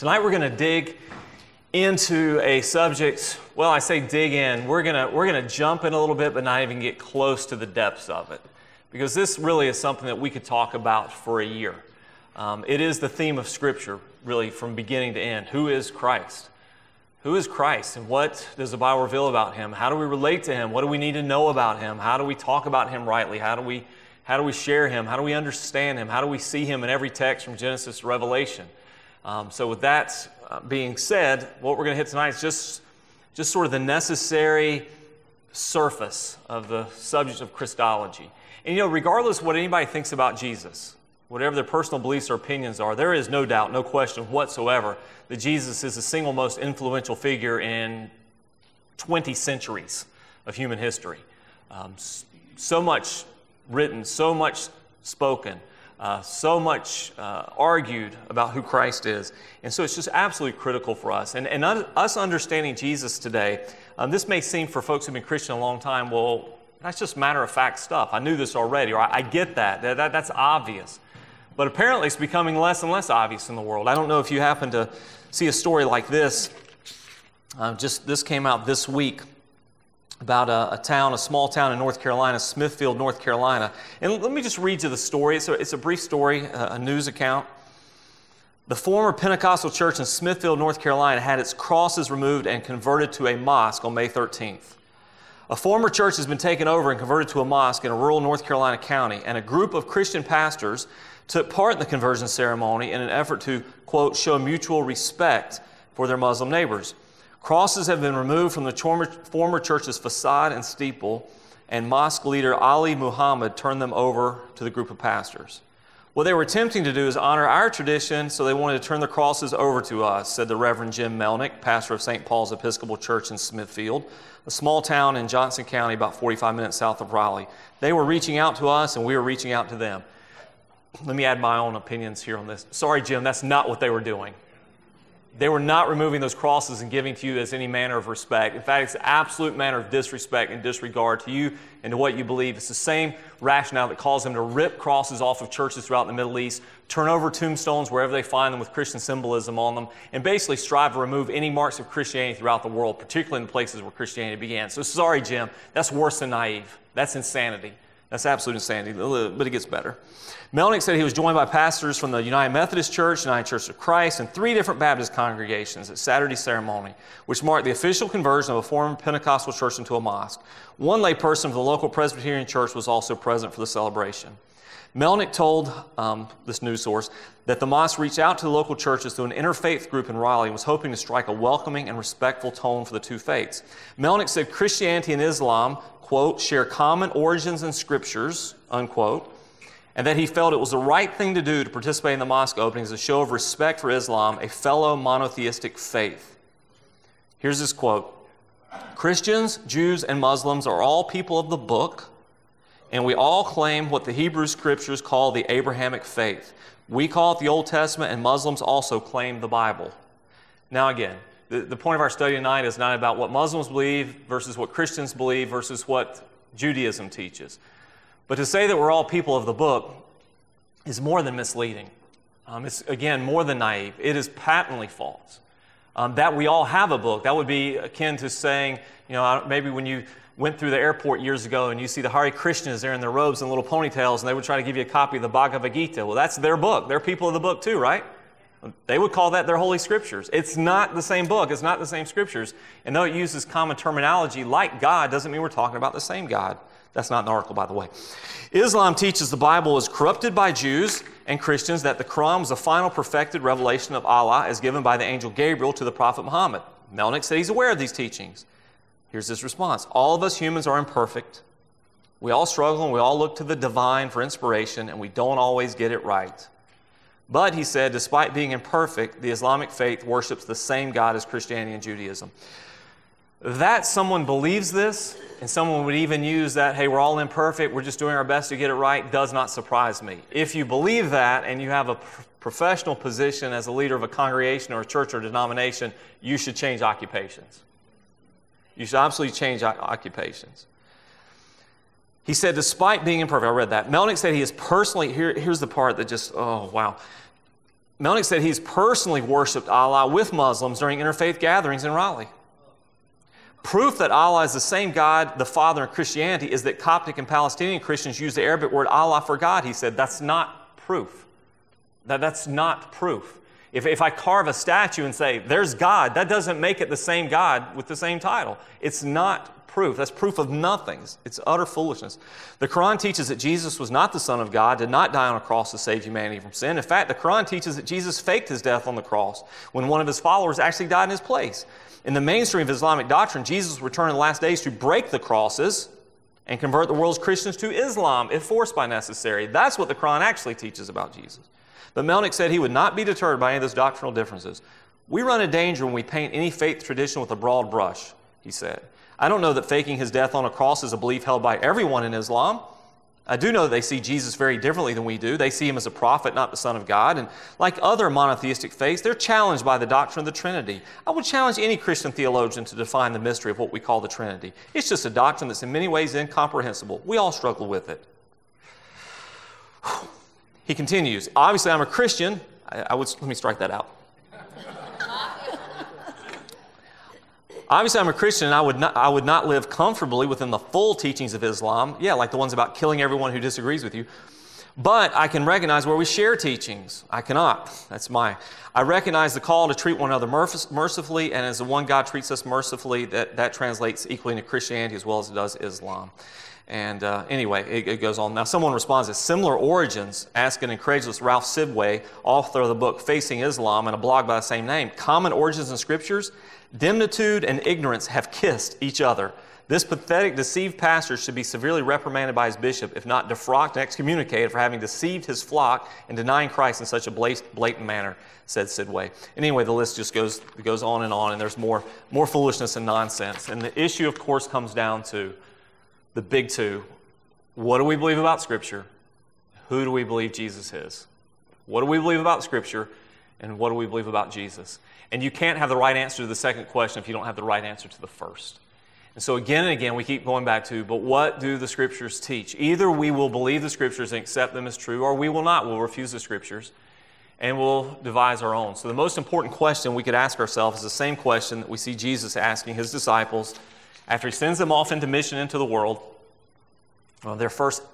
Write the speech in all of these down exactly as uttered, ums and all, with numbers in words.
Tonight we're going to dig into a subject, well, I say dig in, we're going to we're going to jump in a little bit but not even get close to the depths of it, because this really is something that we could talk about for a year. Um, it is the theme of Scripture, really, from beginning to end. Who is Christ? Who is Christ, and what does the Bible reveal about Him? How do we relate to Him? What do we need to know about Him? How do we talk about Him rightly? How do we, how do we share Him? How do we understand Him? How do we see Him in every text from Genesis to Revelation? Um, so with that uh, being said, what we're going to hit tonight is just, just sort of the necessary surface of the subject of Christology. And you know, regardless of what anybody thinks about Jesus, whatever their personal beliefs or opinions are, there is no doubt, no question whatsoever that Jesus is the single most influential figure in twenty centuries of human history. Um, so much written, so much spoken, uh, so much uh, argued about who Christ is. And so it's just absolutely critical for us. And, and us understanding Jesus today, um, this may seem for folks who've been Christian a long time, well, that's just matter-of-fact stuff. I knew this already, or I, I get that. that, that that's obvious. But apparently it's becoming less and less obvious in the world. I don't know if you happen to see a story like this. Uh, just this came out this week about a, a town, a small town in North Carolina, Smithfield, North Carolina. And let me just read you the story. It's a, it's a brief story, a, a news account. The former Pentecostal church in Smithfield, North Carolina had its crosses removed and converted to a mosque on May thirteenth. A former church has been taken over and converted to a mosque in a rural North Carolina county, and a group of Christian pastors took part in the conversion ceremony in an effort to, quote, show mutual respect for their Muslim neighbors. Crosses have been removed from the former church's facade and steeple, and mosque leader Ali Muhammad turned them over to the group of pastors. What they were attempting to do is honor our tradition, so they wanted to turn the crosses over to us, said the Reverend Jim Melnick, pastor of Saint Paul's Episcopal Church in Smithfield, a small town in Johnson County about forty-five minutes south of Raleigh. They were reaching out to us, and we were reaching out to them. Let me add my own opinions here on this. Sorry, Jim, that's not what they were doing. They were not removing those crosses and giving to you as any manner of respect. In fact, it's an absolute manner of disrespect and disregard to you and to what you believe. It's the same rationale that calls them to rip crosses off of churches throughout the Middle East, turn over tombstones wherever they find them with Christian symbolism on them, and basically strive to remove any marks of Christianity throughout the world, particularly in the places where Christianity began. So sorry, Jim, that's worse than naive. That's insanity. That's absolute insanity, but it gets better. Melnick said he was joined by pastors from the United Methodist Church, United Church of Christ, and three different Baptist congregations at Saturday's ceremony, which marked the official conversion of a former Pentecostal church into a mosque. One layperson from the local Presbyterian church was also present for the celebration. Melnick told um, this news source that the mosque reached out to the local churches through an interfaith group in Raleigh and was hoping to strike a welcoming and respectful tone for the two faiths. Melnick said Christianity and Islam, quote, share common origins and scriptures, unquote, and that he felt it was the right thing to do to participate in the mosque opening as a show of respect for Islam, a fellow monotheistic faith. Here's his quote: Christians, Jews, and Muslims are all people of the book, and we all claim what the Hebrew scriptures call the Abrahamic faith. We call it the Old Testament, and Muslims also claim the Bible. Now again, the, the point of our study tonight is not about what Muslims believe versus what Christians believe versus what Judaism teaches. But to say that we're all people of the book is more than misleading. Um, it's, again, more than naive. It is patently false. Um, that we all have a book, that would be akin to saying, you know, maybe when you went through the airport years ago and you see the Hare Krishnas there in their robes and little ponytails, and they would try to give you a copy of the Bhagavad Gita. Well, that's their book. They're people of the book too, right? They would call that their holy scriptures. It's not the same book. It's not the same scriptures. And though it uses common terminology like God, doesn't mean we're talking about the same God. That's not an article, by the way. Islam teaches the Bible is corrupted by Jews and Christians, that the Quran was the final perfected revelation of Allah as given by the angel Gabriel to the Prophet Muhammad. Melnick said he's aware of these teachings. Here's his response. All of us humans are imperfect. We all struggle and we all look to the divine for inspiration, and we don't always get it right. But, he said, despite being imperfect, the Islamic faith worships the same God as Christianity and Judaism. That someone believes this, and someone would even use that, hey, we're all imperfect, we're just doing our best to get it right, does not surprise me. If you believe that and you have a professional position as a leader of a congregation or a church or denomination, you should change occupations. You should absolutely change occupations. He said, despite being imperfect, I read that. Melnick said he is personally, here, here's the part that just, oh, wow. Melnick said he's personally worshiped Allah with Muslims during interfaith gatherings in Raleigh. Proof that Allah is the same God, the Father in Christianity, is that Coptic and Palestinian Christians use the Arabic word Allah for God. He said, that's not proof. That, that's not proof. If, if I carve a statue and say, there's God, that doesn't make it the same God with the same title. It's not proof. That's proof of nothing. It's utter foolishness. The Quran teaches that Jesus was not the Son of God, did not die on a cross to save humanity from sin. In fact, the Quran teaches that Jesus faked his death on the cross when one of his followers actually died in his place. In the mainstream of Islamic doctrine, Jesus will return in the last days to break the crosses and convert the world's Christians to Islam if forced by necessary. That's what the Quran actually teaches about Jesus. But Melnick said he would not be deterred by any of those doctrinal differences. We run a danger when we paint any faith tradition with a broad brush, he said. I don't know that faking his death on a cross is a belief held by everyone in Islam. I do know that they see Jesus very differently than we do. They see him as a prophet, not the Son of God. And like other monotheistic faiths, they're challenged by the doctrine of the Trinity. I would challenge any Christian theologian to define the mystery of what we call the Trinity. It's just a doctrine that's in many ways incomprehensible. We all struggle with it. He continues, obviously I'm a Christian. I, I would, let me strike that out. Obviously, I'm a Christian, and I would not, I would not live comfortably within the full teachings of Islam. Yeah, like the ones about killing everyone who disagrees with you. But I can recognize where we share teachings. I cannot. That's my. I recognize the call to treat one another mercifully, and as the one God treats us mercifully, that, that translates equally into Christianity as well as it does Islam. And uh, anyway, it, it goes on. Now, someone responds at similar origins, asking incredulous Ralph Sidway, author of the book Facing Islam, and a blog by the same name. Common origins in scriptures, dimnitude and ignorance have kissed each other. This pathetic, deceived pastor should be severely reprimanded by his bishop, if not defrocked and excommunicated for having deceived his flock and denying Christ in such a blatant manner, said Sidway. And anyway, the list just goes, goes on and on, and there's more, more foolishness and nonsense. And the issue, of course, comes down to the big two. What do we believe about Scripture? Who do we believe Jesus is? What do we believe about Scripture? And what do we believe about Jesus? And you can't have the right answer to the second question if you don't have the right answer to the first. And so again and again, we keep going back to, but what do the Scriptures teach? Either we will believe the Scriptures and accept them as true, or we will not. We'll refuse the Scriptures, and we'll devise our own. So the most important question we could ask ourselves is the same question that we see Jesus asking his disciples after he sends them off into mission into the world. Well, their first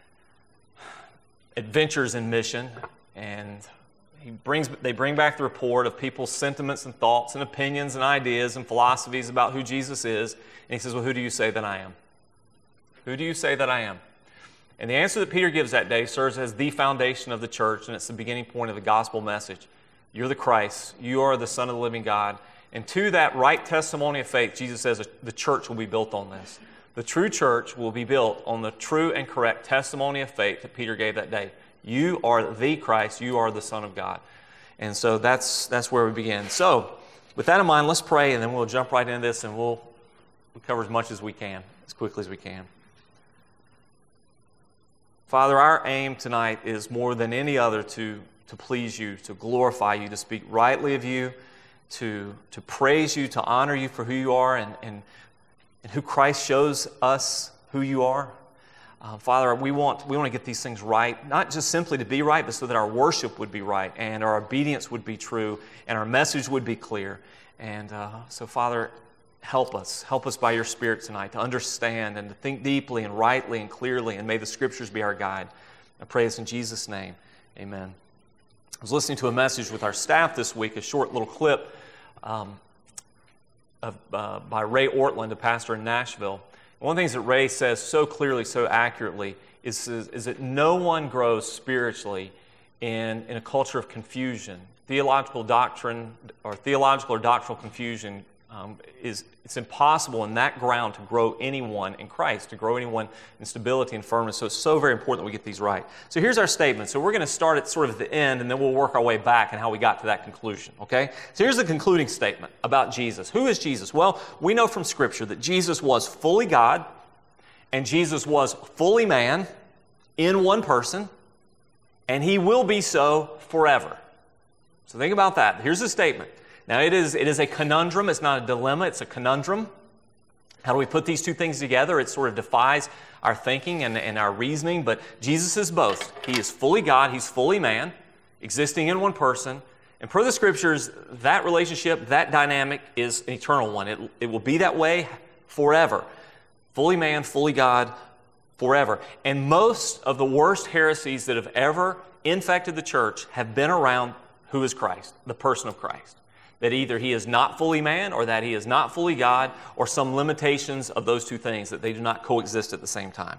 adventures in mission, and He brings, they bring back the report of people's sentiments and thoughts and opinions and ideas and philosophies about who Jesus is. And he says, well, who do you say that I am? Who do you say that I am? And the answer that Peter gives that day serves as the foundation of the church, and it's the beginning point of the gospel message. You're the Christ. You are the Son of the living God. And to that right testimony of faith, Jesus says the church will be built on this. The true church will be built on the true and correct testimony of faith that Peter gave that day. You are the Christ. You are the Son of God. And so that's that's where we begin. So with that in mind, let's pray, and then we'll jump right into this, and we'll, we'll cover as much as we can, as quickly as we can. Father, our aim tonight is more than any other to, to please you, to glorify you, to speak rightly of you, to, to praise you, to honor you for who you are, and, and, and who Christ shows us who you are. Uh, Father, we want we want to get these things right, not just simply to be right, but so that our worship would be right, and our obedience would be true, and our message would be clear. And uh, so, Father, help us. Help us by your Spirit tonight to understand and to think deeply and rightly and clearly, and may the Scriptures be our guide. I pray this in Jesus' name. Amen. I was listening to a message with our staff this week, a short little clip um, of, uh, by Ray Ortland, a pastor in Nashville. One of the things that Ray says so clearly, so accurately, is, is, is that no one grows spiritually in, in a culture of confusion. Theological doctrine or theological or doctrinal confusion um, is it's impossible in that ground to grow anyone in Christ, to grow anyone in stability and firmness. So it's so very important that we get these right. So here's our statement. So we're going to start at sort of the end, and then we'll work our way back and how we got to that conclusion, okay? So here's the concluding statement about Jesus. Who is Jesus? Well, we know from Scripture that Jesus was fully God, and Jesus was fully man in one person, and He will be so forever. So think about that. Here's the statement. Now, it is, it is a conundrum. It's not a dilemma. It's a conundrum. How do we put these two things together? It sort of defies our thinking and, and our reasoning, but Jesus is both. He is fully God. He's fully man. existing in one person. And per the Scriptures, that relationship, that dynamic is an eternal one. It, it will be that way forever. Fully man, fully God, forever. And most of the worst heresies that have ever infected the church have been around who is Christ, the person of Christ. That either he is not fully man or that he is not fully God, or some limitations of those two things, that they do not coexist at the same time.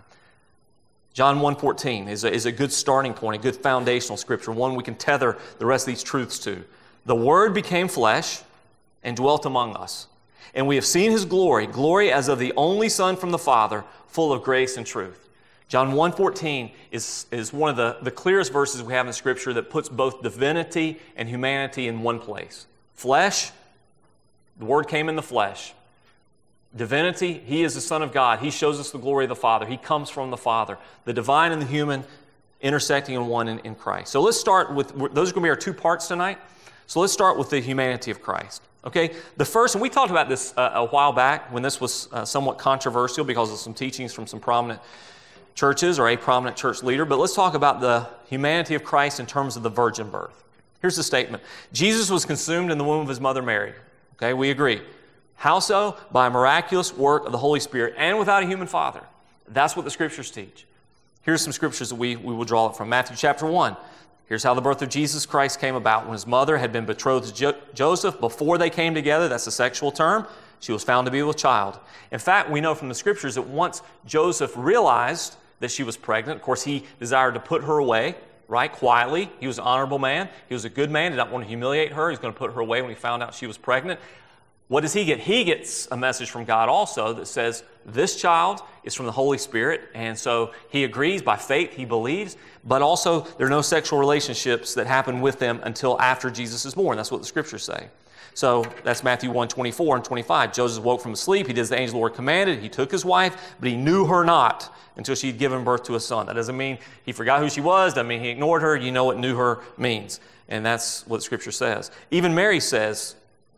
John one fourteen is a, is a good starting point, a good foundational scripture, one we can tether the rest of these truths to. The Word became flesh and dwelt among us, and we have seen His glory, glory as of the only Son from the Father, full of grace and truth. John one fourteen is, is one of the, the clearest verses we have in Scripture that puts both divinity and humanity in one place. Flesh, the Word came in the flesh. Divinity, He is the Son of God. He shows us the glory of the Father. He comes from the Father. The divine and the human intersecting in one in, in Christ. So let's start with, those are going to be our two parts tonight. So let's start with the humanity of Christ. Okay, the first, and we talked about this uh, a while back when this was uh, somewhat controversial because of some teachings from some prominent churches or a prominent church leader, but let's talk about the humanity of Christ in terms of the virgin birth. Here's the statement. Jesus was consumed in the womb of His mother Mary. Okay, we agree. How so? By a miraculous work of the Holy Spirit and without a human father. That's what the Scriptures teach. Here's some Scriptures that we, we will draw it from. Matthew chapter one. Here's how the birth of Jesus Christ came about. When His mother had been betrothed to jo- Joseph, before they came together, that's a sexual term, she was found to be with child. In fact, we know from the Scriptures that once Joseph realized that she was pregnant, of course, he desired to put her away, right, quietly. He was an honorable man. He was a good man. He did not want to humiliate her. He was going to put her away when he found out she was pregnant. What does he get? He gets a message from God also that says, this child is from the Holy Spirit, and so he agrees by faith, he believes, but also there are no sexual relationships that happen with them until after Jesus is born. That's what the Scriptures say. So that's Matthew one, twenty-four and twenty-five. Joseph woke from sleep. He did as the angel of the Lord commanded. He took his wife, but he knew her not until she had given birth to a son. That doesn't mean he forgot who she was. Doesn't mean he ignored her. You know what knew her means. And that's what Scripture says. Even Mary says,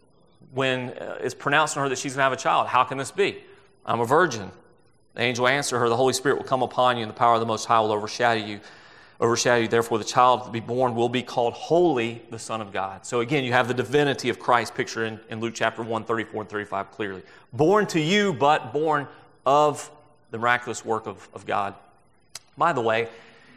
when uh, it's pronounced on her that she's going to have a child, how can this be? I'm a virgin. The angel answered her, the Holy Spirit will come upon you, and the power of the Most High will overshadow you. Overshadow you. Therefore, the child to be born will be called Holy, the Son of God. So again, you have the divinity of Christ pictured in, in Luke chapter one, thirty-four and thirty-five clearly. Born to you, but born of the miraculous work of, of God. By the way,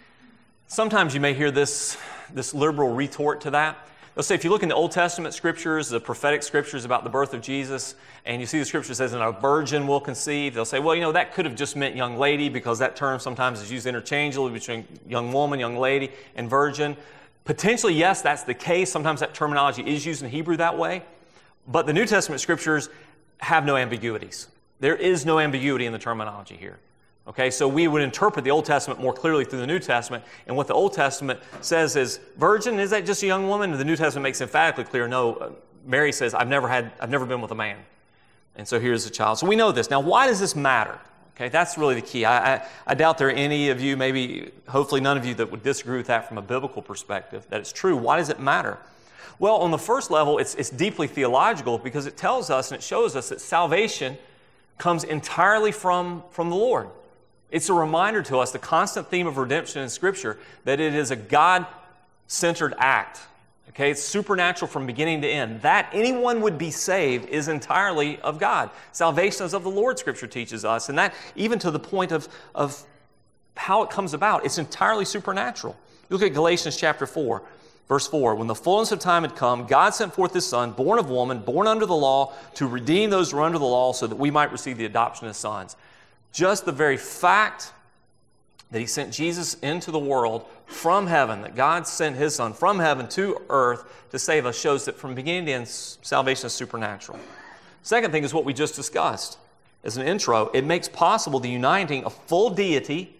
sometimes you may hear this, this liberal retort to that. They'll say, if you look in the Old Testament Scriptures, the prophetic Scriptures about the birth of Jesus, and you see the Scripture says, and a virgin will conceive, they'll say, well, you know, that could have just meant young lady, because that term sometimes is used interchangeably between young woman, young lady, and virgin. Potentially, yes, that's the case. Sometimes that terminology is used in Hebrew that way. But the New Testament Scriptures have no ambiguities. There is no ambiguity in the terminology here. Okay, so we would interpret the Old Testament more clearly through the New Testament, and what the Old Testament says is, virgin, is that just a young woman? And the New Testament makes emphatically clear, no, Mary says, I've never had, I've never been with a man. And so here's the child. So we know this. Now, why does this matter? Okay, that's really the key. I, I, I doubt there are any of you, maybe, hopefully none of you, that would disagree with that from a biblical perspective, that it's true. Why does it matter? Well, on the first level, it's, it's deeply theological, because it tells us and it shows us that salvation comes entirely from, from the Lord. It's a reminder to us, the constant theme of redemption in Scripture, that it is a God-centered act. Okay, it's supernatural from beginning to end. That anyone would be saved is entirely of God. Salvation is of the Lord, Scripture teaches us, and that even to the point of, of how it comes about, it's entirely supernatural. Look at Galatians chapter four, verse four. When the fullness of time had come, God sent forth His Son, born of woman, born under the law, to redeem those who are under the law, so that we might receive the adoption as sons. Just the very fact that He sent Jesus into the world from heaven, that God sent His Son from heaven to earth to save us, shows that from beginning to end, salvation is supernatural. Second thing is what we just discussed as an intro. It makes possible the uniting of full deity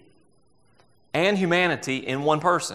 and humanity in one person.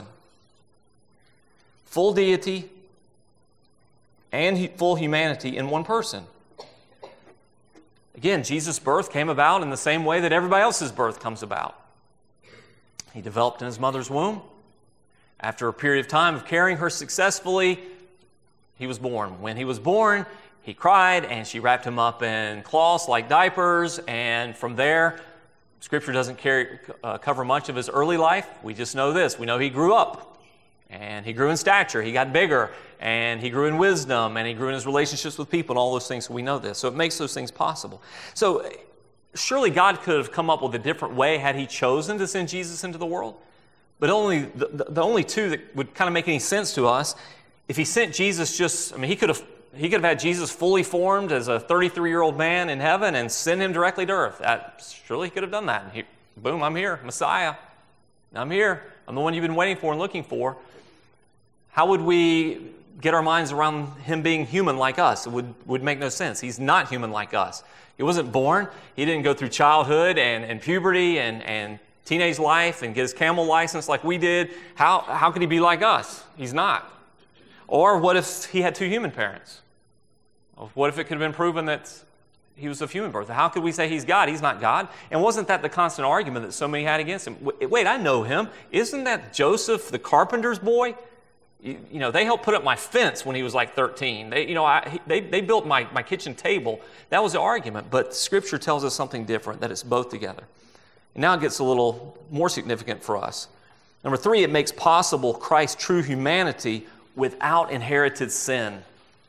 Full deity and full humanity in one person. Again, Jesus' birth came about in the same way that everybody else's birth comes about. He developed in His mother's womb. After a period of time of carrying her successfully, He was born. When He was born, He cried, and she wrapped Him up in cloths like diapers, and from there, Scripture doesn't carry, uh, cover much of His early life. We just know this. We know He grew up. And he grew in stature, he got bigger, and he grew in wisdom, and he grew in his relationships with people, and all those things. So we know this. So it makes those things possible. So surely God could have come up with a different way had he chosen to send Jesus into the world. But only the, the only two that would kind of make any sense to us, if he sent Jesus just, I mean, he could have he could have had Jesus fully formed as a thirty-three-year-old man in heaven and send him directly to earth. That, surely he could have done that. And he, boom, I'm here, Messiah. I'm here. I'm the one you've been waiting for and looking for. How would we get our minds around him being human like us? It would, would make no sense. He's not human like us. He wasn't born. He didn't go through childhood and, and puberty and, and teenage life and get his camel license like we did. How, how could he be like us? He's not. Or what if he had two human parents? What if it could have been proven that he was of human birth? How could we say he's God? He's not God. And wasn't that the constant argument that so many had against him? Wait, I know him. Isn't that Joseph, the carpenter's boy? You, you know, they helped put up my fence when he was like thirteen. They, you know, I, they, they built my, my kitchen table. That was the argument. But Scripture tells us something different, that it's both together. And now it gets a little more significant for us. Number three, it makes possible Christ's true humanity without inherited sin.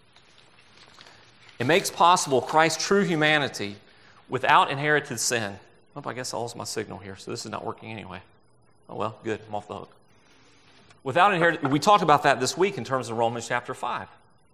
It makes possible Christ's true humanity without inherited sin. Oh, I guess I lost my signal here, so this is not working anyway. Oh well, good, I'm off the hook. Without inherited, we talked about that this week in terms of Romans chapter five.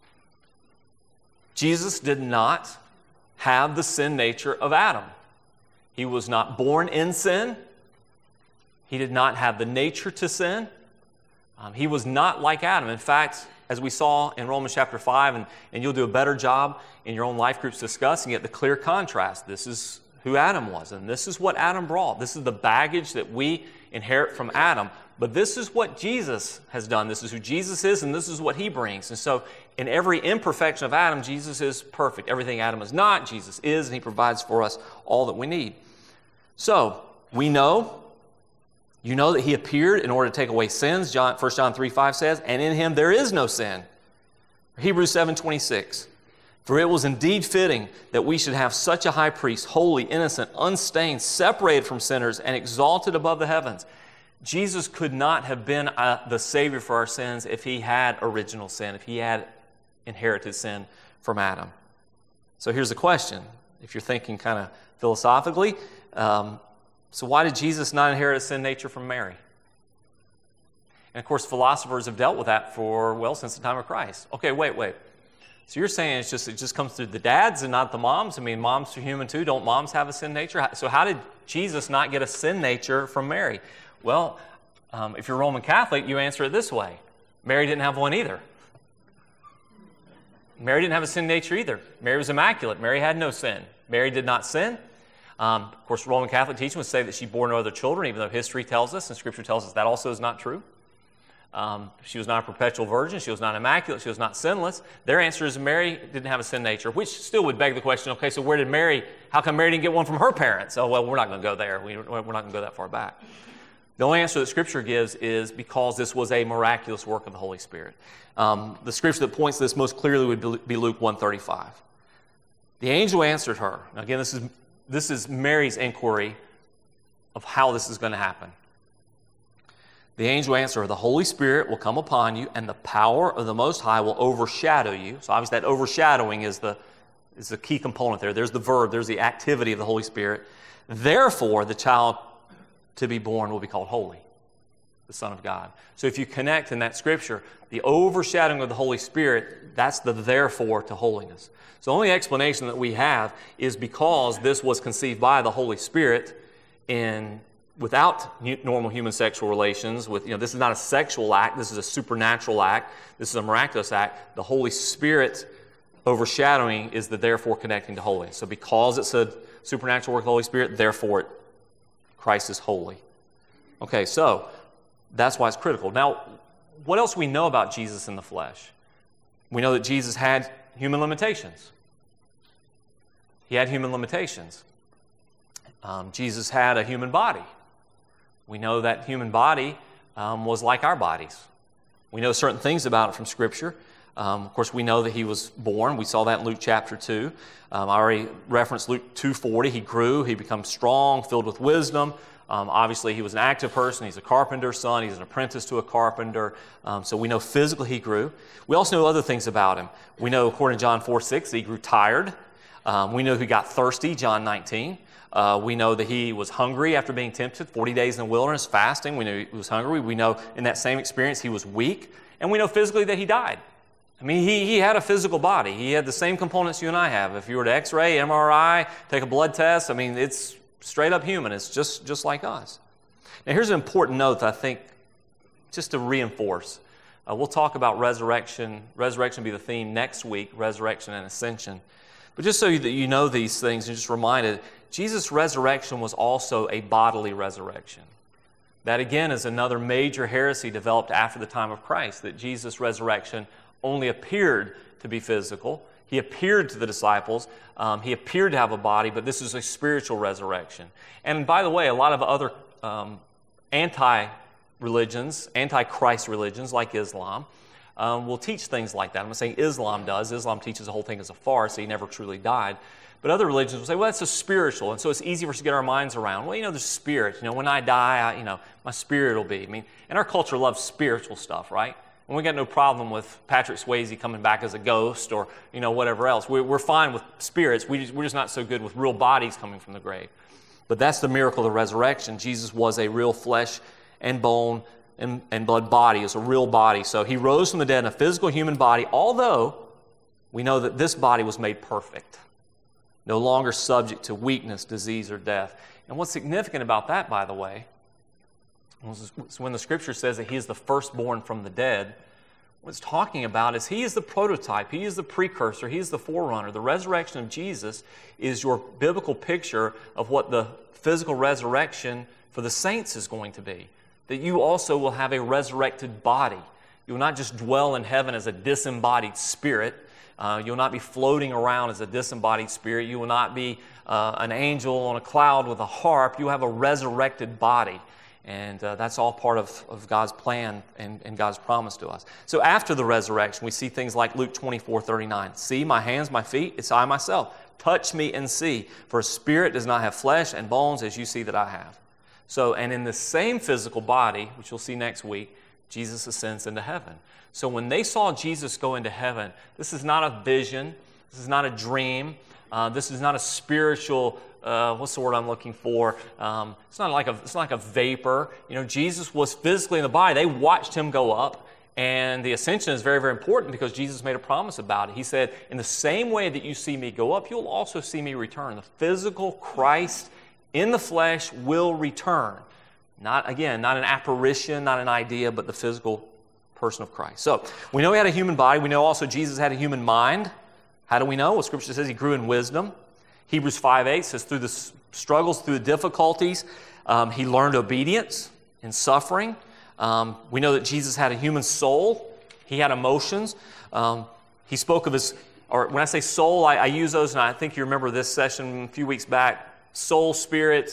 Jesus did not have the sin nature of Adam. He was not born in sin. He did not have the nature to sin. Um, he was not like Adam. In fact, as we saw in Romans chapter five, and, and you'll do a better job in your own life groups discussing it, the clear contrast. This is who Adam was, and this is what Adam brought. This is the baggage that we inherit from Adam. But this is what Jesus has done. This is who Jesus is, and this is what he brings. And so in every imperfection of Adam, Jesus is perfect. Everything Adam is not, Jesus is, and he provides for us all that we need. So we know, you know that he appeared in order to take away sins. John, First John three five says, and in him there is no sin. Hebrews seven twenty-six, for it was indeed fitting that we should have such a high priest, holy, innocent, unstained, separated from sinners, and exalted above the heavens. Jesus could not have been uh, the Savior for our sins if he had original sin, if he had inherited sin from Adam. So here's the question, if you're thinking kind of philosophically, um, so why did Jesus not inherit a sin nature from Mary? And of course, philosophers have dealt with that for, well, since the time of Christ. Okay, wait, wait. So you're saying it's just it just comes through the dads and not the moms? I mean, moms are human too. Don't moms have a sin nature? So how did Jesus not get a sin nature from Mary? Well, um, if you're Roman Catholic, you answer it this way. Mary didn't have one either. Mary didn't have a sin nature either. Mary was immaculate. Mary had no sin. Mary did not sin. Um, of course, Roman Catholic teaching would say that she bore no other children, even though history tells us and Scripture tells us that also is not true. Um, she was not a perpetual virgin. She was not immaculate. She was not sinless. Their answer is Mary didn't have a sin nature, which still would beg the question, okay, so where did Mary, how come Mary didn't get one from her parents? Oh, well, we're not going to go there. We, we're not going to go that far back. The only answer that Scripture gives is because this was a miraculous work of the Holy Spirit. Um, the Scripture that points to this most clearly would be Luke one thirty-five. The angel answered her. Now, again, this is, this is Mary's inquiry of how this is going to happen. The angel answered her, the Holy Spirit will come upon you, and the power of the Most High will overshadow you. So obviously that overshadowing is the, is the key component there. There's the verb, there's the activity of the Holy Spirit. Therefore, the child to be born will be called holy, the Son of God. So if you connect in that Scripture, the overshadowing of the Holy Spirit, that's the therefore to holiness. So the only explanation that we have is because this was conceived by the Holy Spirit in without normal human sexual relations. With, you know, this is not a sexual act. This is a supernatural act. This is a miraculous act. The Holy Spirit overshadowing is the therefore connecting to holiness. So because it's a supernatural work of the Holy Spirit, therefore it, Christ is holy. Okay, so that's why it's critical. Now, what else do we know about Jesus in the flesh? We know that Jesus had human limitations. He had human limitations. Um, Jesus had a human body. We know that human body um, was like our bodies. We know certain things about it from Scripture. Um, of course, we know that he was born. We saw that in Luke chapter two. Um, I already referenced Luke two forty. He grew. He became strong, filled with wisdom. Um, obviously, he was an active person. He's a carpenter's son. He's an apprentice to a carpenter. Um, so we know physically he grew. We also know other things about him. We know, according to John four six, that he grew tired. Um, we know he got thirsty, John nineteen. Uh, we know that he was hungry after being tempted, forty days in the wilderness, fasting. We know he was hungry. We know in that same experience he was weak. And we know physically that he died. I mean, he, he had a physical body. He had the same components you and I have. If you were to x-ray, M R I, take a blood test, I mean, it's straight up human. It's just, just like us. Now, here's an important note that I think, just to reinforce. Uh, we'll talk about resurrection. Resurrection will be the theme next week, resurrection and ascension. But just so that you know these things, and just reminded, Jesus' resurrection was also a bodily resurrection. That, again, is another major heresy developed after the time of Christ, that Jesus' resurrection only appeared to be physical. He appeared to the disciples. Um, he appeared to have a body, but this is a spiritual resurrection. And by the way, a lot of other um, anti-religions, anti-Christ religions like Islam, um, will teach things like that. I'm not saying Islam does. Islam teaches the whole thing as a farce. He never truly died. But other religions will say, well, that's a spiritual, and so it's easy for us to get our minds around. Well, you know, there's spirit. You know, when I die, I, you know, my spirit will be. I mean, and our culture loves spiritual stuff, right? And we got no problem with Patrick Swayze coming back as a ghost or, you know, whatever else. We're, we're fine with spirits. We just, we're just not so good with real bodies coming from the grave. But that's the miracle of the resurrection. Jesus was a real flesh and bone and, and blood body. It's a real body. So he rose from the dead in a physical human body, although we know that this body was made perfect, no longer subject to weakness, disease, or death. And what's significant about that, by the way, when the Scripture says that he is the firstborn from the dead, what it's talking about is he is the prototype, he is the precursor, he is the forerunner. The resurrection of Jesus is your biblical picture of what the physical resurrection for the saints is going to be. That you also will have a resurrected body. You will not just dwell in heaven as a disembodied spirit. Uh, you'll not be floating around as a disembodied spirit. You will not be uh, an angel on a cloud with a harp. You will have a resurrected body. And uh, that's all part of, of God's plan and, and God's promise to us. So after the resurrection, we see things like Luke twenty-four thirty-nine. See my hands, my feet, it's I myself. Touch me and see, for a spirit does not have flesh and bones as you see that I have. So, and in the same physical body, which you'll see next week, Jesus ascends into heaven. So when they saw Jesus go into heaven, this is not a vision, this is not a dream, uh, this is not a spiritual Uh, what's the word I'm looking for? Um, it's not like a it's not like a vapor. You know, Jesus was physically in the body. They watched him go up, and the ascension is very, very important because Jesus made a promise about it. He said, "In the same way that you see me go up, you'll also see me return." The physical Christ in the flesh will return. Not again, not an apparition, not an idea, but the physical person of Christ. So we know he had a human body. We know also Jesus had a human mind. How do we know? Well, Scripture says he grew in wisdom. Hebrews five eight says through the struggles, through the difficulties, um, he learned obedience in suffering. Um, we know that Jesus had a human soul. He had emotions. Um, he spoke of his, or when I say soul, I, I use those, and I think you remember this session a few weeks back. Soul, spirit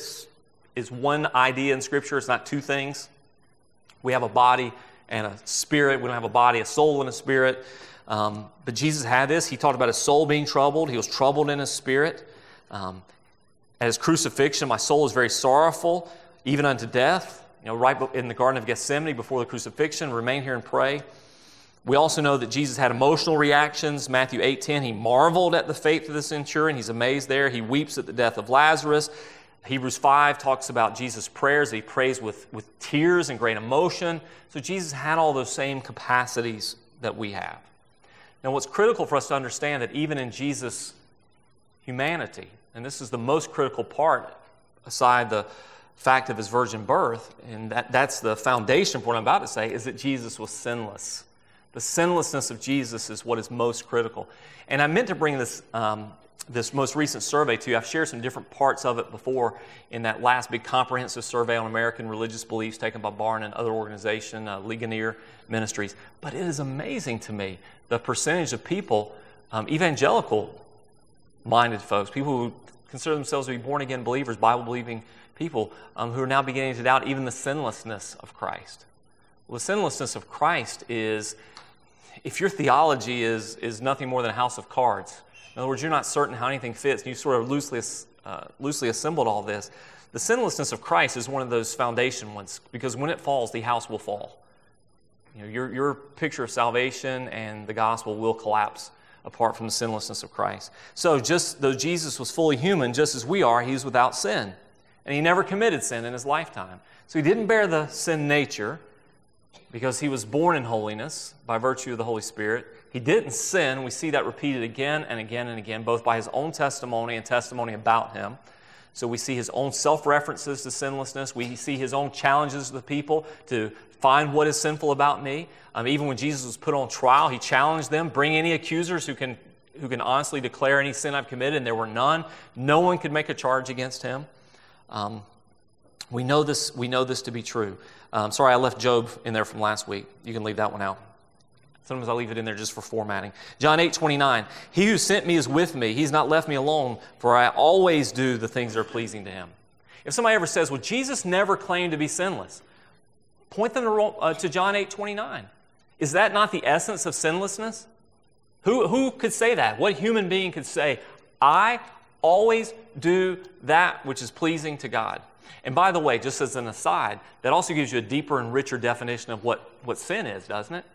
is one idea in Scripture. It's not two things. We have a body and a spirit. We don't have a body, a soul, and a spirit. Um, but Jesus had this. He talked about his soul being troubled. He was troubled in his spirit. Um, at his crucifixion, my soul is very sorrowful, even unto death. You know, right in the Garden of Gethsemane before the crucifixion, remain here and pray. We also know that Jesus had emotional reactions. Matthew eight ten, he marveled at the faith of the centurion. He's amazed there. He weeps at the death of Lazarus. Hebrews five talks about Jesus' prayers. He prays with, with tears and great emotion. So Jesus had all those same capacities that we have. Now, what's critical for us to understand that even in Jesus' humanity, and this is the most critical part aside the fact of his virgin birth, and that, that's the foundation for what I'm about to say, is that Jesus was sinless. The sinlessness of Jesus is what is most critical. And I meant to bring this um, this most recent survey to you. I've shared some different parts of it before in that last big comprehensive survey on American religious beliefs taken by Barna and other organization, uh, Ligonier Ministries. But it is amazing to me the percentage of people, um, evangelical-minded folks, people who consider themselves to be born-again believers, Bible-believing people, um, who are now beginning to doubt even the sinlessness of Christ. Well, the sinlessness of Christ is, if your theology is, is nothing more than a house of cards, in other words, you're not certain how anything fits, and you sort of loosely uh, loosely assembled all this. The sinlessness of Christ is one of those foundation ones, because when it falls, the house will fall. You know, your, your picture of salvation and the gospel will collapse apart from the sinlessness of Christ. So just though Jesus was fully human, just as we are, he was without sin. And he never committed sin in his lifetime. So he didn't bear the sin nature because he was born in holiness by virtue of the Holy Spirit. He didn't sin. We see that repeated again and again and again, both by his own testimony and testimony about him. So we see his own self-references to sinlessness. We see his own challenges to the people to find what is sinful about me. Um, even when Jesus was put on trial, he challenged them, bring any accusers who can, who can honestly declare any sin I've committed, and there were none. No one could make a charge against him. Um, we know this, we know this to be true. Um, sorry, I left Job in there from last week. You can leave that one out. Sometimes I leave it in there just for formatting. John eight twenty-nine, he who sent me is with me. He's not left me alone, for I always do the things that are pleasing to him. If somebody ever says, well, Jesus never claimed to be sinless, point them to, uh, to John eight twenty-nine. Is that not the essence of sinlessness? Who, who could say that? What human being could say, I always do that which is pleasing to God? And by the way, just as an aside, that also gives you a deeper and richer definition of what, what sin is, doesn't it?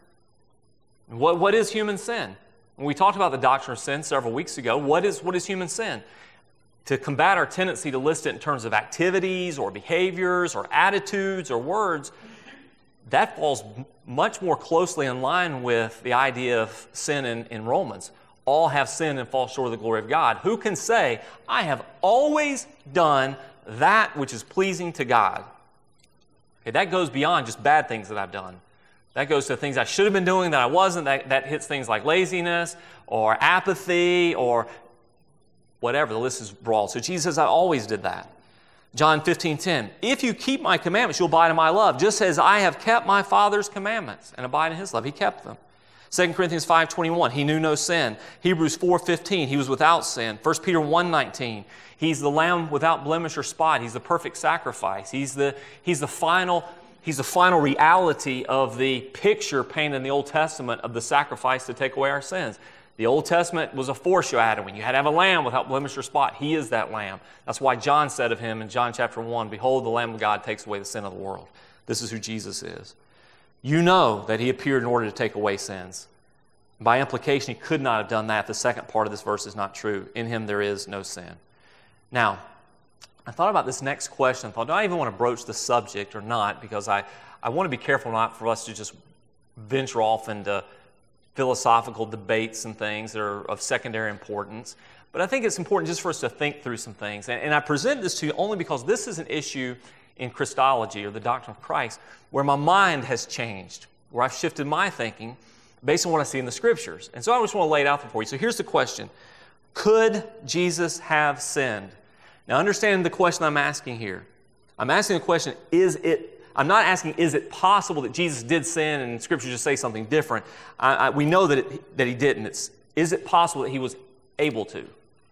What, what is human sin? When we talked about the doctrine of sin several weeks ago, what is, what is human sin? To combat our tendency to list it in terms of activities or behaviors or attitudes or words, that falls much more closely in line with the idea of sin in, in Romans. All have sinned and fall short of the glory of God. Who can say, I have always done that which is pleasing to God? Okay, that goes beyond just bad things that I've done. That goes to things I should have been doing that I wasn't. That, that hits things like laziness or apathy or whatever. The list is broad. So Jesus says, I always did that. John fifteen ten, if you keep my commandments, you'll abide in my love, just as I have kept my Father's commandments and abide in his love. He kept them. Second Corinthians five twenty-one, he knew no sin. Hebrews four fifteen, he was without sin. First Peter one nineteen, he's the lamb without blemish or spot. He's the perfect sacrifice. He's the, he's the final, he's the final reality of the picture painted in the Old Testament of the sacrifice to take away our sins. The Old Testament was a foreshadowing. You had to have a lamb without blemish or spot. He is that lamb. That's why John said of him in John chapter one, behold, the Lamb of God takes away the sin of the world. This is who Jesus is. You know that he appeared in order to take away sins. By implication, he could not have done that. The second part of this verse is not true. In him there is no sin. Now, I thought about this next question. I thought, do I even want to broach the subject or not? Because I, I want to be careful not for us to just venture off into philosophical debates and things that are of secondary importance. But I think it's important just for us to think through some things. And, and I present this to you only because this is an issue in Christology, or the doctrine of Christ, where my mind has changed, where I've shifted my thinking based on what I see in the Scriptures. And so I just want to lay it out there for you. So here's the question. Could Jesus have sinned? Now understand the question I'm asking here. I'm asking the question, is it I'm not asking, is it possible that Jesus did sin and Scripture just say something different? I, I, we know that, it, that he didn't. It's, is it possible that he was able to?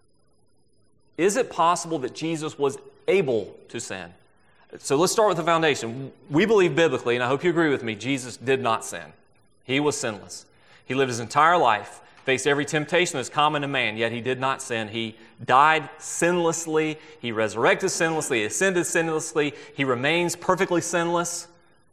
Is it possible that Jesus was able to sin? So let's start with the foundation. We believe biblically, and I hope you agree with me, Jesus did not sin. He was sinless. He lived his entire life, faced every temptation that's common to man, yet he did not sin. He died sinlessly. He resurrected sinlessly. He ascended sinlessly. He remains perfectly sinless.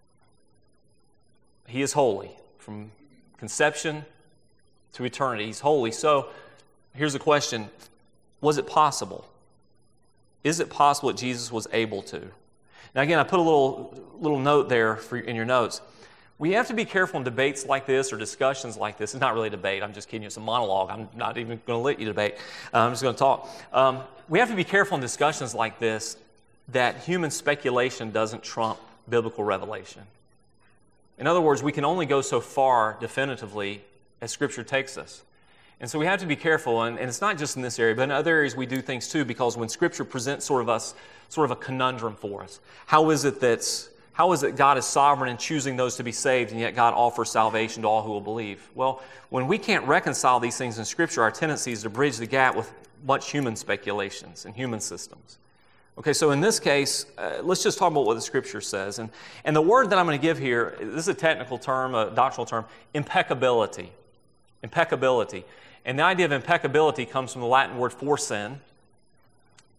He is holy from conception to eternity. He's holy. So here's the question. Was it possible? Is it possible that Jesus was able to? Now again, I put a little, little note there for, in your notes. We have to be careful in debates like this or discussions like this. It's not really a debate. I'm just kidding you. It's a monologue. I'm not even going to let you debate. Uh, I'm just going to talk. Um, we have to be careful in discussions like this that human speculation doesn't trump biblical revelation. In other words, we can only go so far definitively as Scripture takes us. And so we have to be careful, and, and it's not just in this area, but in other areas we do things too, because when Scripture presents sort of us, sort of a conundrum for us, how is it that's How is it God is sovereign in choosing those to be saved, and yet God offers salvation to all who will believe? Well, when we can't reconcile these things in Scripture, our tendency is to bridge the gap with much human speculations and human systems. Okay, so in this case, uh, let's just talk about what the Scripture says. And, and the word that I'm going to give here, this is a technical term, a doctrinal term, impeccability. Impeccability. And the idea of impeccability comes from the Latin word for sin.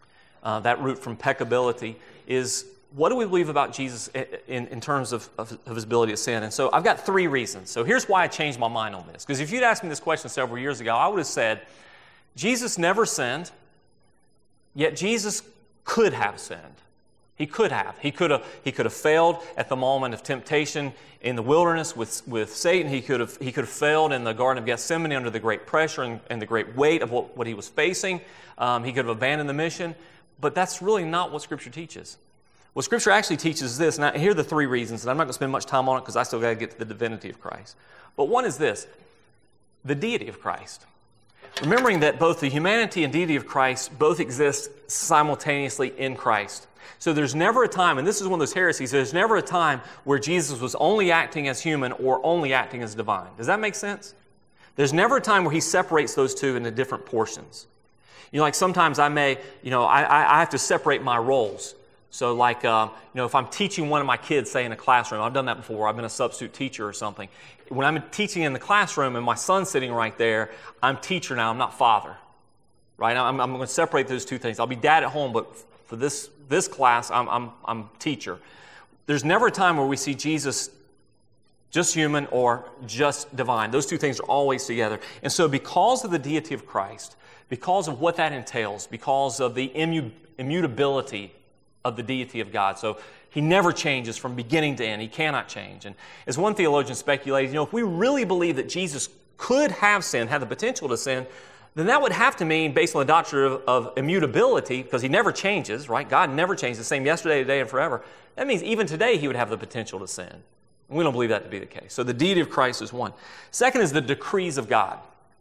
uh, that root from peccability, is what do we believe about Jesus in, in terms of, of, of his ability to sin? And so I've got three reasons. So here's why I changed my mind on this. Because if you'd asked me this question several years ago, I would have said, Jesus never sinned, yet Jesus could have sinned. He could have. He could have, he could have failed at the moment of temptation in the wilderness with, with Satan. He could have, he could have failed in the Garden of Gethsemane under the great pressure and, and the great weight of what, what he was facing. Um, he could have abandoned the mission. But that's really not what Scripture teaches. What Scripture actually teaches is this, and I, here are the three reasons, and I'm not going to spend much time on it because I still got to get to the divinity of Christ. But one is this, the deity of Christ. Remembering that both the humanity and deity of Christ both exist simultaneously in Christ. So there's never a time, and this is one of those heresies, there's never a time where Jesus was only acting as human or only acting as divine. Does that make sense? There's never a time where he separates those two into different portions. You know, like sometimes I may, you know, I, I have to separate my roles. So like, uh, you know, if I'm teaching one of my kids, say in a classroom, I've done that before, I've been a substitute teacher or something. When I'm teaching in the classroom and my son's sitting right there, I'm teacher now, I'm not father, right? I'm, I'm going to separate those two things. I'll be dad at home, but for this, this class, I'm, I'm, I'm teacher. There's never a time where we see Jesus just human or just divine. Those two things are always together. And so because of the deity of Christ, because of what that entails, because of the immu- immutability of the deity of God. So he never changes from beginning to end. He cannot change. And as one theologian speculated, you know, if we really believe that Jesus could have sinned, had the potential to sin, then that would have to mean, based on the doctrine of, of immutability, because he never changes, right? God never changes, the same yesterday, today, and forever. That means even today he would have the potential to sin. And we don't believe that to be the case. So the deity of Christ is one. Second is the decrees of God.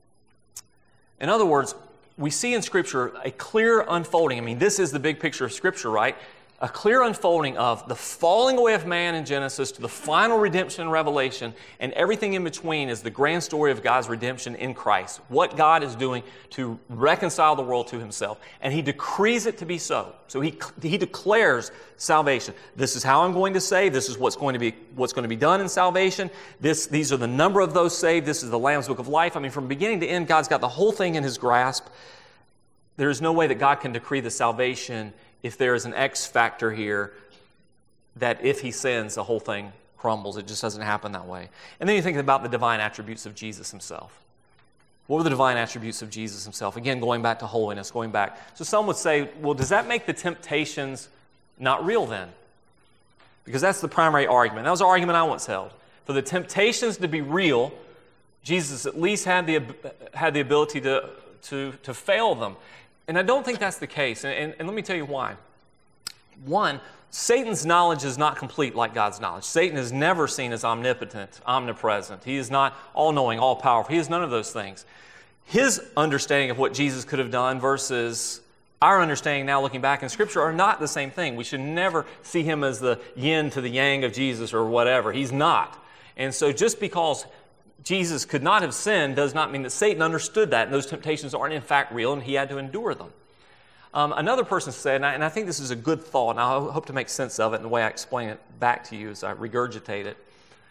In other words, we see in Scripture a clear unfolding. I mean, this is the big picture of Scripture, right? A clear unfolding of the falling away of man in Genesis to the final redemption in Revelation, and everything in between is the grand story of God's redemption in Christ. What God is doing to reconcile the world to himself. And he decrees it to be so. So he, he declares salvation. This is how I'm going to save. This is what's going to be, what's going to be done in salvation. This, these are the number of those saved. This is the Lamb's Book of Life. I mean, from beginning to end, God's got the whole thing in his grasp. There is no way that God can decree the salvation if there is an X factor here that if he sins, the whole thing crumbles. It just doesn't happen that way. And then you think about the divine attributes of Jesus himself. What were the divine attributes of Jesus himself? Again, going back to holiness, going back. So some would say, well, does that make the temptations not real then? Because that's the primary argument. That was an argument I once held. For the temptations to be real, Jesus at least had the, had the ability to, to, to fail them. And I don't think that's the case, and, and, and let me tell you why. One, Satan's knowledge is not complete like God's knowledge. Satan is never seen as omnipotent, omnipresent. He is not all-knowing, all-powerful. He is none of those things. His understanding of what Jesus could have done versus our understanding now looking back in Scripture are not the same thing. We should never see him as the yin to the yang of Jesus or whatever. He's not. And so just because Jesus could not have sinned does not mean that Satan understood that, and those temptations aren't in fact real, and he had to endure them. Um, another person said, and I, and I think this is a good thought, and I hope to make sense of it in the way I explain it back to you as I regurgitate it.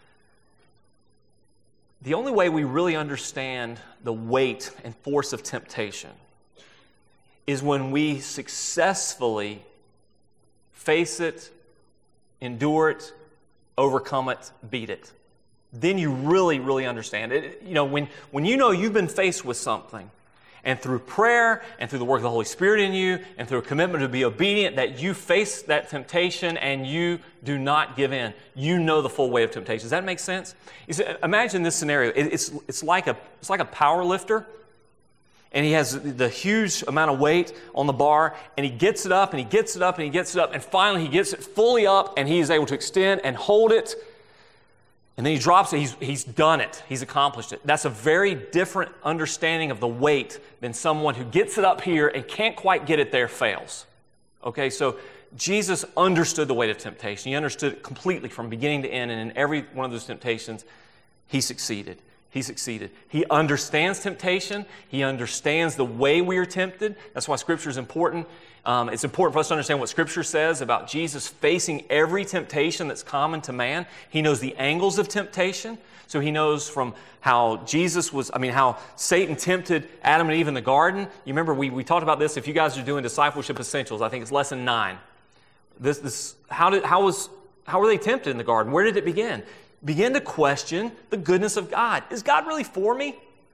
The only way we really understand the weight and force of temptation is when we successfully face it, endure it, overcome it, beat it. Then you really, really understand it. You know, when, when you know you've been faced with something, and through prayer, and through the work of the Holy Spirit in you, and through a commitment to be obedient, that you face that temptation and you do not give in. You know the full weight of temptation. Does that make sense? You see, imagine this scenario. It, it's, it's, like a, it's like a power lifter, and he has the huge amount of weight on the bar, and he gets it up, and he gets it up, and he gets it up, and finally he gets it fully up, and he is able to extend and hold it. And then he drops it, he's, he's done it, he's accomplished it. That's a very different understanding of the weight than someone who gets it up here and can't quite get it there, fails. Okay, so Jesus understood the weight of temptation. He understood it completely from beginning to end, and in every one of those temptations, he succeeded. He succeeded. He understands temptation. He understands the way we are tempted. That's why Scripture is important. Um, it's important for us to understand what Scripture says about Jesus facing every temptation that's common to man. He knows the angles of temptation. So he knows from how Jesus was, I mean, how Satan tempted Adam and Eve in the garden. You remember we, we talked about this. If you guys are doing Discipleship Essentials, I think it's lesson nine. This, this, how did, how was, how were they tempted in the garden? Where did it begin? Begin to question the goodness of God. Is God really for me?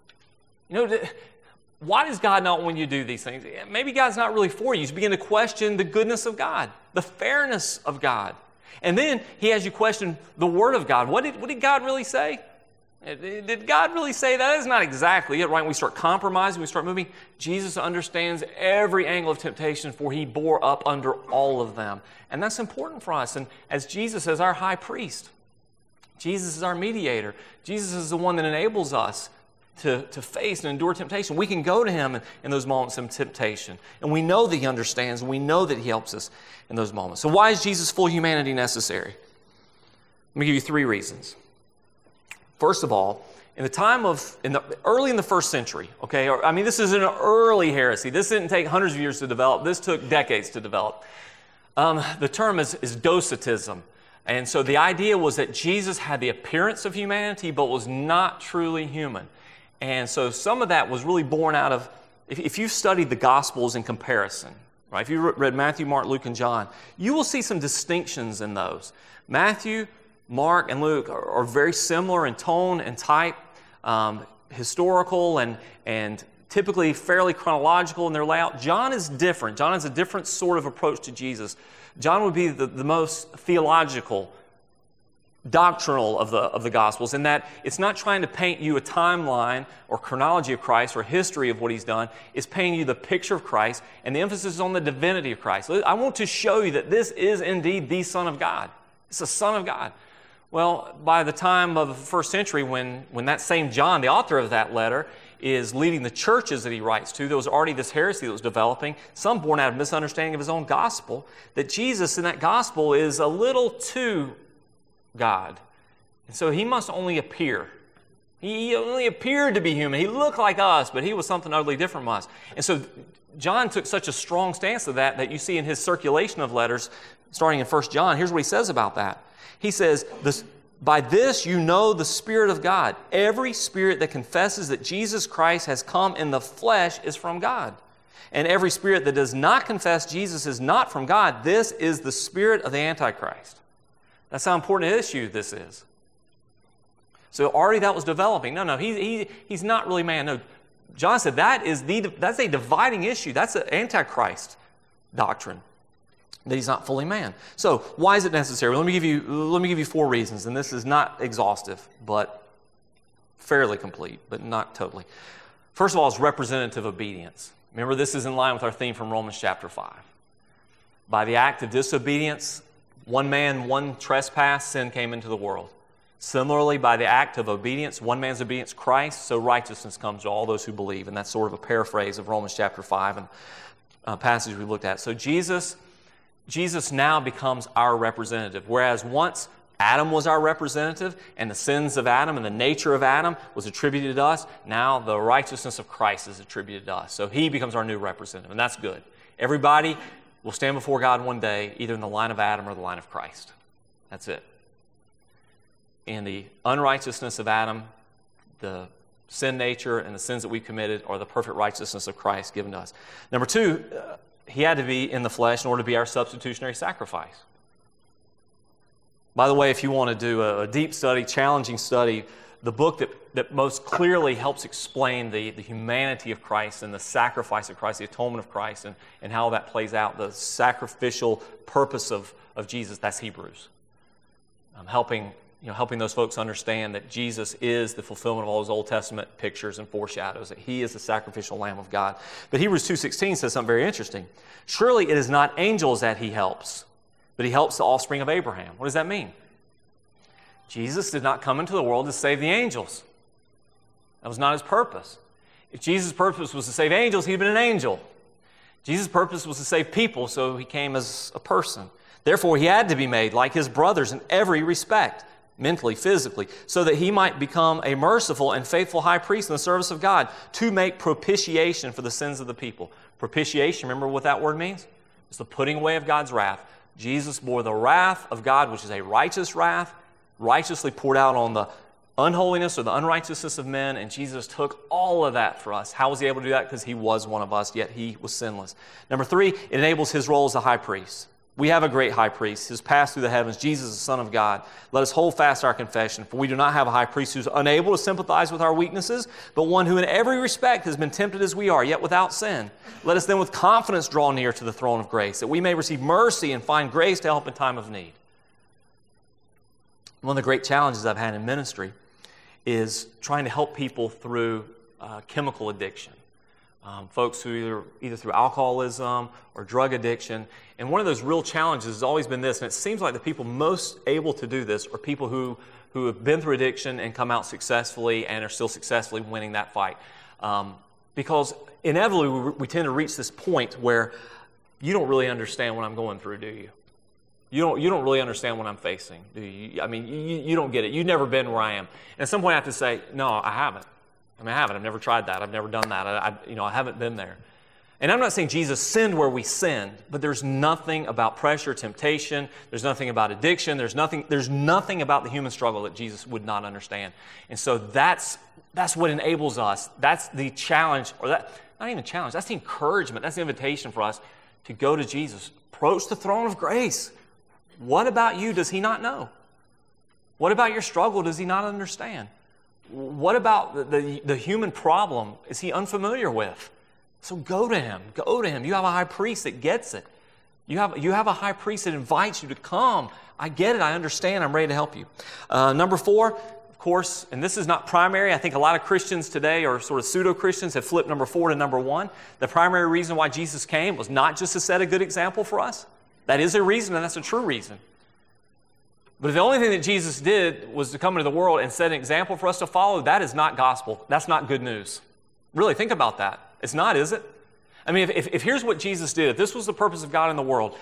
You know, why does God not want you to do these things? Maybe God's not really for you. You begin to question the goodness of God, the fairness of God. And then he has you question the Word of God. What did, what did God really say? Did God really say that? That's not exactly it, right? When we start compromising, we start moving. Jesus understands every angle of temptation, for he bore up under all of them. And that's important for us. And as Jesus is our high priest, Jesus is our mediator. Jesus is the one that enables us to, to face and endure temptation. We can go to him in, in those moments of temptation. And we know that he understands, and we know that he helps us in those moments. So why is Jesus' full humanity necessary? Let me give you three reasons. First of all, in the time of, in the, early in the first century, okay, I mean, this is an early heresy. This didn't take hundreds of years to develop. This took decades to develop. Um, the term is, is docetism. And so the idea was that Jesus had the appearance of humanity, but was not truly human. And so some of that was really born out of, if, if you've studied the Gospels in comparison, right? If you read Matthew, Mark, Luke, and John, you will see some distinctions in those. Matthew, Mark, and Luke are, are very similar in tone and type, um, historical and, and typically fairly chronological in their layout. John is different. John has a different sort of approach to Jesus. John would be the, the most theological, doctrinal of the, of the Gospels, in that it's not trying to paint you a timeline or chronology of Christ or history of what he's done. It's painting you the picture of Christ, and the emphasis is on the divinity of Christ. I want to show you that this is indeed the Son of God. It's the Son of God. Well, by the time of the first century, when, when that same John, the author of that letter, is leading the churches that he writes to, there was already this heresy that was developing, some born out of misunderstanding of his own gospel, that Jesus in that gospel is a little too God. And so he must only appear. He only appeared to be human. He looked like us, but he was something utterly different from us. And so John took such a strong stance to that that you see in his circulation of letters, starting in First John. Here's what he says about that. He says, this, by this you know the Spirit of God. Every spirit that confesses that Jesus Christ has come in the flesh is from God. And every spirit that does not confess Jesus is not from God. This is the spirit of the Antichrist. That's how important an issue this is. So already that was developing. No, no, he, he, he's not really man. No, John said that is the, that's a dividing issue. That's an Antichrist doctrine, that he's not fully man. So why is it necessary? Let me give you, let me give you four reasons, and this is not exhaustive, but fairly complete, but not totally. First of all, it's representative obedience. Remember, this is in line with our theme from Romans chapter five. By the act of disobedience, one man, one trespass, sin came into the world. Similarly, by the act of obedience, one man's obedience, Christ, so righteousness comes to all those who believe. And that's sort of a paraphrase of Romans chapter five and a passage we looked at. So Jesus, Jesus now becomes our representative. Whereas once Adam was our representative, and the sins of Adam and the nature of Adam was attributed to us, now the righteousness of Christ is attributed to us. So he becomes our new representative, and that's good. Everybody will stand before God one day, either in the line of Adam or the line of Christ. That's it. In the unrighteousness of Adam, the sin nature and the sins that we committed are the perfect righteousness of Christ given to us. Number two, uh, he had to be in the flesh in order to be our substitutionary sacrifice. By the way, if you want to do a, a deep study, challenging study, the book that, that most clearly helps explain the, the humanity of Christ and the sacrifice of Christ, the atonement of Christ, and, and how that plays out, the sacrificial purpose of, of Jesus, that's Hebrews. Um, helping, you know, helping those folks understand that Jesus is the fulfillment of all those Old Testament pictures and foreshadows, that he is the sacrificial Lamb of God. But Hebrews two sixteen says something very interesting. Surely it is not angels that he helps, but he helps the offspring of Abraham. What does that mean? Jesus did not come into the world to save the angels. That was not his purpose. If Jesus' purpose was to save angels, he'd been an angel. Jesus' purpose was to save people, so he came as a person. Therefore, he had to be made like his brothers in every respect. mentally, physically, so that he might become a merciful and faithful high priest in the service of God to make propitiation for the sins of the people. Propitiation, remember what that word means? It's the putting away of God's wrath. Jesus bore the wrath of God, which is a righteous wrath, righteously poured out on the unholiness or the unrighteousness of men, and Jesus took all of that for us. How was he able to do that? Because he was one of us, yet he was sinless. Number three, it enables his role as a high priest. We have a great high priest who's passed through the heavens, Jesus, the Son of God. Let us hold fast our confession, for we do not have a high priest who's unable to sympathize with our weaknesses, but one who in every respect has been tempted as we are, yet without sin. Let us then with confidence draw near to the throne of grace, that we may receive mercy and find grace to help in time of need. One of the great challenges I've had in ministry is trying to help people through uh, chemical addiction. Um, folks who either, either through alcoholism or drug addiction. And one of those real challenges has always been this, and it seems like the people most able to do this are people who, who have been through addiction and come out successfully and are still successfully winning that fight. Um, because inevitably we, we tend to reach this point where you don't really understand what I'm going through, do you? You don't, you don't really understand what I'm facing, do you? I mean, you, you don't get it. You've never been where I am. And at some point I have to say, no, I haven't. I mean, I haven't. I've never tried that. I've never done that. I, I, you know, I haven't been there. And I'm not saying Jesus sinned where we sinned, but there's nothing about pressure, temptation. There's nothing about addiction. There's nothing, there's nothing about the human struggle that Jesus would not understand. And so that's, that's what enables us. That's the challenge, or that, not even challenge, that's the encouragement. That's the invitation for us to go to Jesus. Approach the throne of grace. What about you does he not know? What about your struggle does he not understand? What about the, the, the human problem is he unfamiliar with? So go to him. Go to him. You have a high priest that gets it. You have, you have a high priest that invites you to come. I get it. I understand. I'm ready to help you. Uh, number four, of course, and this is not primary. I think a lot of Christians today, or sort of pseudo-Christians, have flipped number four to number one. The primary reason why Jesus came was not just to set a good example for us. That is a reason, and that's a true reason. But if the only thing that Jesus did was to come into the world and set an example for us to follow, that is not gospel. That's not good news. Really, think about that. It's not, is it? I mean, if, if, if here's what Jesus did, if this was the purpose of God in the world,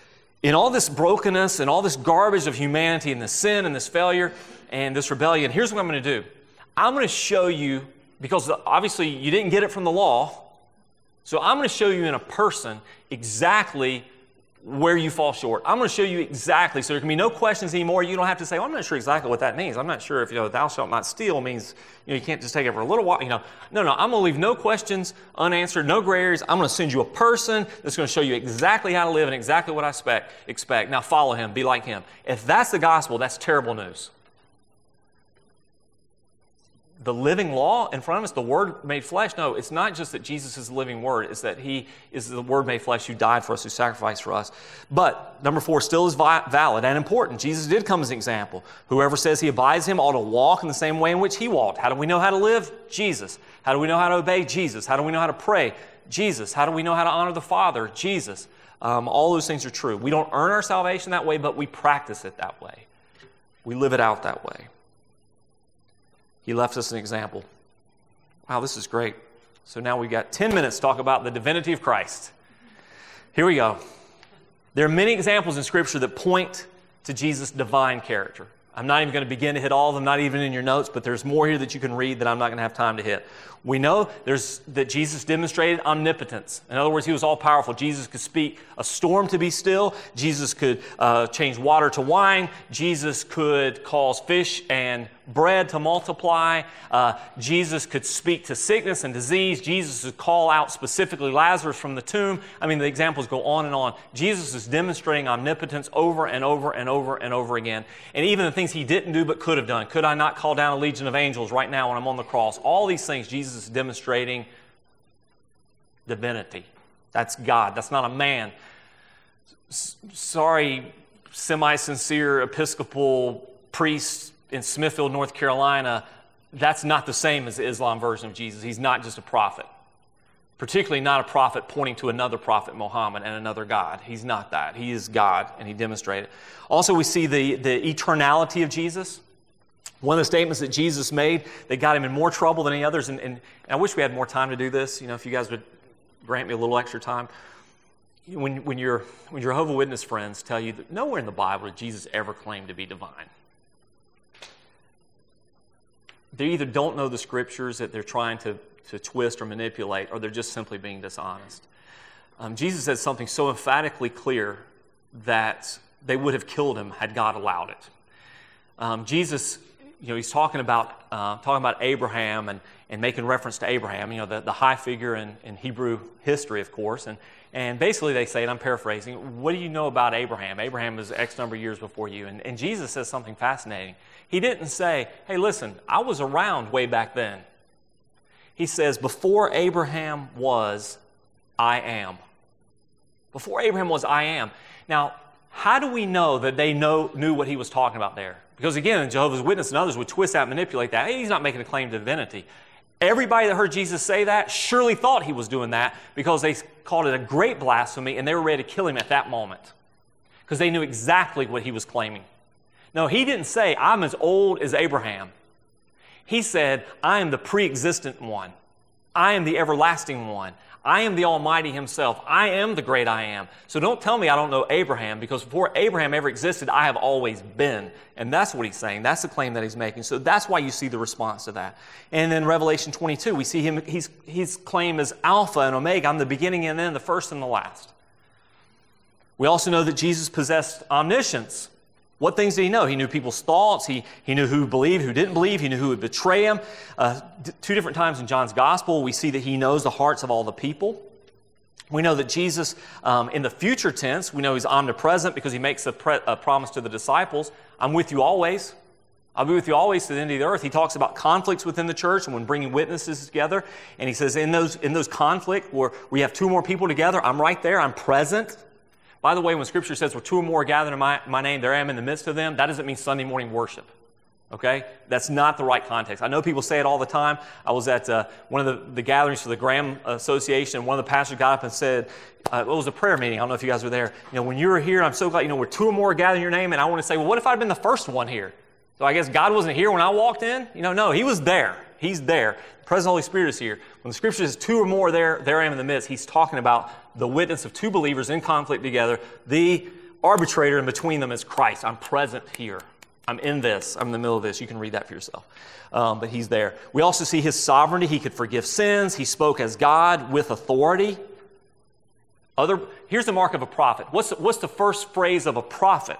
in all this brokenness and all this garbage of humanity and this sin and this failure and this rebellion, here's what I'm going to do. I'm going to show you, because obviously you didn't get it from the law, so I'm going to show you in a person exactly where you fall short. I'm going to show you exactly, so there can be no questions anymore. You don't have to say, well, I'm not sure exactly what that means. I'm not sure if, you know, thou shalt not steal means, you know, you can't just take it for a little while, you know. No, no, I'm going to leave no questions unanswered, no gray areas. I'm going to send you a person that's going to show you exactly how to live and exactly what I expect. expect. Now follow him, be like him. If that's the gospel, that's terrible news. The living law in front of us, the Word made flesh. No, it's not just that Jesus is the living Word. It's that He is the Word made flesh who died for us, who sacrificed for us. But number four still is vi- valid and important. Jesus did come as an example. Whoever says he abides Him ought to walk in the same way in which He walked. How do we know how to live? Jesus. How do we know how to obey? Jesus. How do we know how to pray? Jesus. How do we know how to honor the Father? Jesus. Um, all those things are true. We don't earn our salvation that way, but we practice it that way. We live it out that way. He left us an example. Wow, this is great. So now we've got ten minutes to talk about the divinity of Christ. Here we go. There are many examples in Scripture that point to Jesus' divine character. I'm not even going to begin to hit all of them, not even in your notes, but there's more here that you can read that I'm not going to have time to hit. We know there's, that Jesus demonstrated omnipotence. In other words, he was all-powerful. Jesus could speak a storm to be still. Jesus could uh, change water to wine. Jesus could cause fish and bread to multiply. Uh, Jesus could speak to sickness and disease. Jesus could call out specifically Lazarus from the tomb. I mean, the examples go on and on. Jesus is demonstrating omnipotence over and over and over and over again. And even the things he didn't do but could have done. Could I not call down a legion of angels right now when I'm on the cross? All these things, Jesus is demonstrating divinity. That's God. That's not a man. S- sorry, semi-sincere Episcopal priests in Smithfield, North Carolina, that's not the same as the Islam version of Jesus. He's not just a prophet. Particularly not a prophet pointing to another prophet, Muhammad, and another God. He's not that. He is God, and he demonstrated it. Also, we see the, the eternality of Jesus. One of the statements that Jesus made that got him in more trouble than any others, and, and, and I wish we had more time to do this, you know, if you guys would grant me a little extra time. When, when, your, when your Jehovah's Witness friends tell you that nowhere in the Bible did Jesus ever claim to be divine. they either don't know the Scriptures that they're trying to, to twist or manipulate, or they're just simply being dishonest. Um, Jesus said something so emphatically clear that they would have killed him had God allowed it. Um, Jesus, you know, he's talking about uh, talking about Abraham and, and making reference to Abraham, you know, the, the high figure in, in Hebrew history, of course. And, and basically they say, and I'm paraphrasing, what do you know about Abraham? Abraham was X number of years before you. And, and Jesus says something fascinating. He didn't say, hey, listen, I was around way back then. He says, before Abraham was, I am. Before Abraham was, I am. Now, how do we know that they know, knew what he was talking about there? Because again, Jehovah's Witnesses and others would twist that, manipulate that. Hey, he's not making a claim to divinity. Everybody that heard Jesus say that surely thought he was doing that because they called it a great blasphemy and they were ready to kill him at that moment because they knew exactly what he was claiming. No, he didn't say, I'm as old as Abraham. He said, I am the pre-existent one. I am the everlasting one. I am the Almighty himself. I am the great I am. So don't tell me I don't know Abraham, because before Abraham ever existed, I have always been. And that's what he's saying. That's the claim that he's making. So that's why you see the response to that. And in Revelation twenty-two, we see him, he's, his claim is Alpha and Omega. I'm the beginning and end, the first and the last. We also know that Jesus possessed omniscience. What things did he know? He knew people's thoughts. He, he knew who believed, who didn't believe. He knew who would betray him. Uh, d- two different times in John's Gospel, we see that he knows the hearts of all the people. We know that Jesus, um, in the future tense, we know he's omnipresent because he makes a, pre- a promise to the disciples. I'm with you always. I'll be with you always to the end of the earth. He talks about conflicts within the church and when bringing witnesses together. And he says in those, in those conflicts where we have two more people together, I'm right there. I'm present. By the way, when Scripture says, where two or more are gathered in my, my name, there I am in the midst of them, that doesn't mean Sunday morning worship. Okay? That's not the right context. I know people say it all the time. I was at uh, one of the, the gatherings for the Graham Association, and one of the pastors got up and said, uh, it was a prayer meeting. I don't know if you guys were there. You know, when you were here, I'm so glad, you know, where two or more are gathered in your name, and I want to say, well, what if I'd been the first one here? So I guess God wasn't here when I walked in? You know, no, he was there. He's there. The present Holy Spirit is here. When the Scripture says two or more there, there I am in the midst, he's talking about the witness of two believers in conflict together. The arbitrator in between them is Christ. I'm present here. I'm in this. I'm in the middle of this. You can read that for yourself. Um, but he's there. We also see his sovereignty. He could forgive sins. He spoke as God with authority. Other, here's the mark of a prophet. What's the, what's the first phrase of a prophet?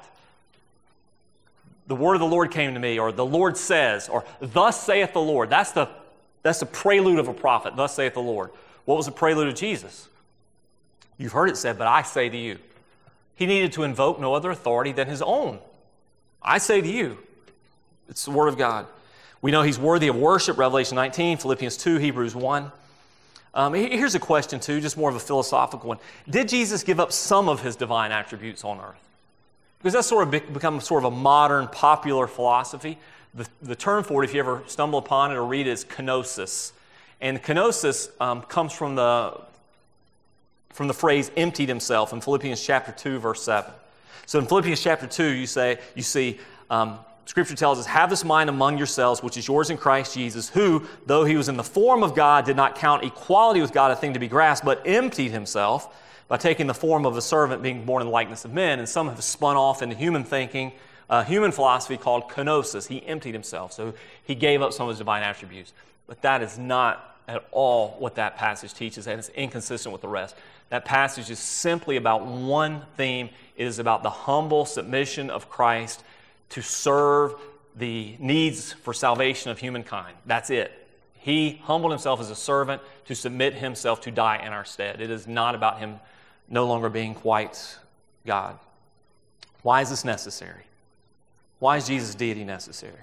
The word of the Lord came to me, or the Lord says, or thus saith the Lord. That's the, that's the prelude of a prophet, thus saith the Lord. What was the prelude of Jesus? You've heard it said, but I say to you. He needed to invoke no other authority than his own. I say to you. It's the word of God. We know he's worthy of worship, Revelation nineteen, Philippians two, Hebrews one. Um, here's a question too, just more of a philosophical one. Did Jesus give up some of his divine attributes on earth? Because that's sort of become sort of a modern, popular philosophy. The, the term for it, if you ever stumble upon it or read it, is kenosis. And kenosis um, comes from the, from the phrase emptied himself in Philippians chapter two, verse seven. So in Philippians chapter two, you say, you see, um, Scripture tells us, have this mind among yourselves, which is yours in Christ Jesus, who, though he was in the form of God, did not count equality with God a thing to be grasped, but emptied himself by taking the form of a servant, being born in the likeness of men. And some have spun off into human thinking, uh, human philosophy called kenosis. He emptied himself, so he gave up some of his divine attributes. But that is not at all what that passage teaches, and it's inconsistent with the rest. That passage is simply about one theme. It is about the humble submission of Christ to serve the needs for salvation of humankind. That's it. He humbled himself as a servant to submit himself to die in our stead. It is not about him no longer being quite God. Why is this necessary? Why is Jesus' deity necessary?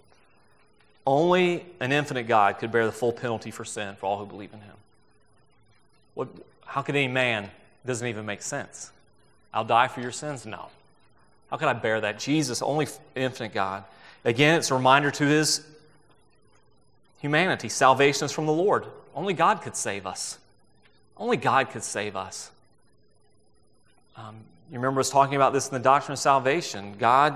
Only an infinite God could bear the full penalty for sin for all who believe in him. What, how could any man? It doesn't even make sense. I'll die for your sins? No. How could I bear that? Jesus, only infinite God. Again, it's a reminder to his humanity. Salvation is from the Lord. Only God could save us. Only God could save us. Um, you remember us talking about this in the doctrine of salvation. God,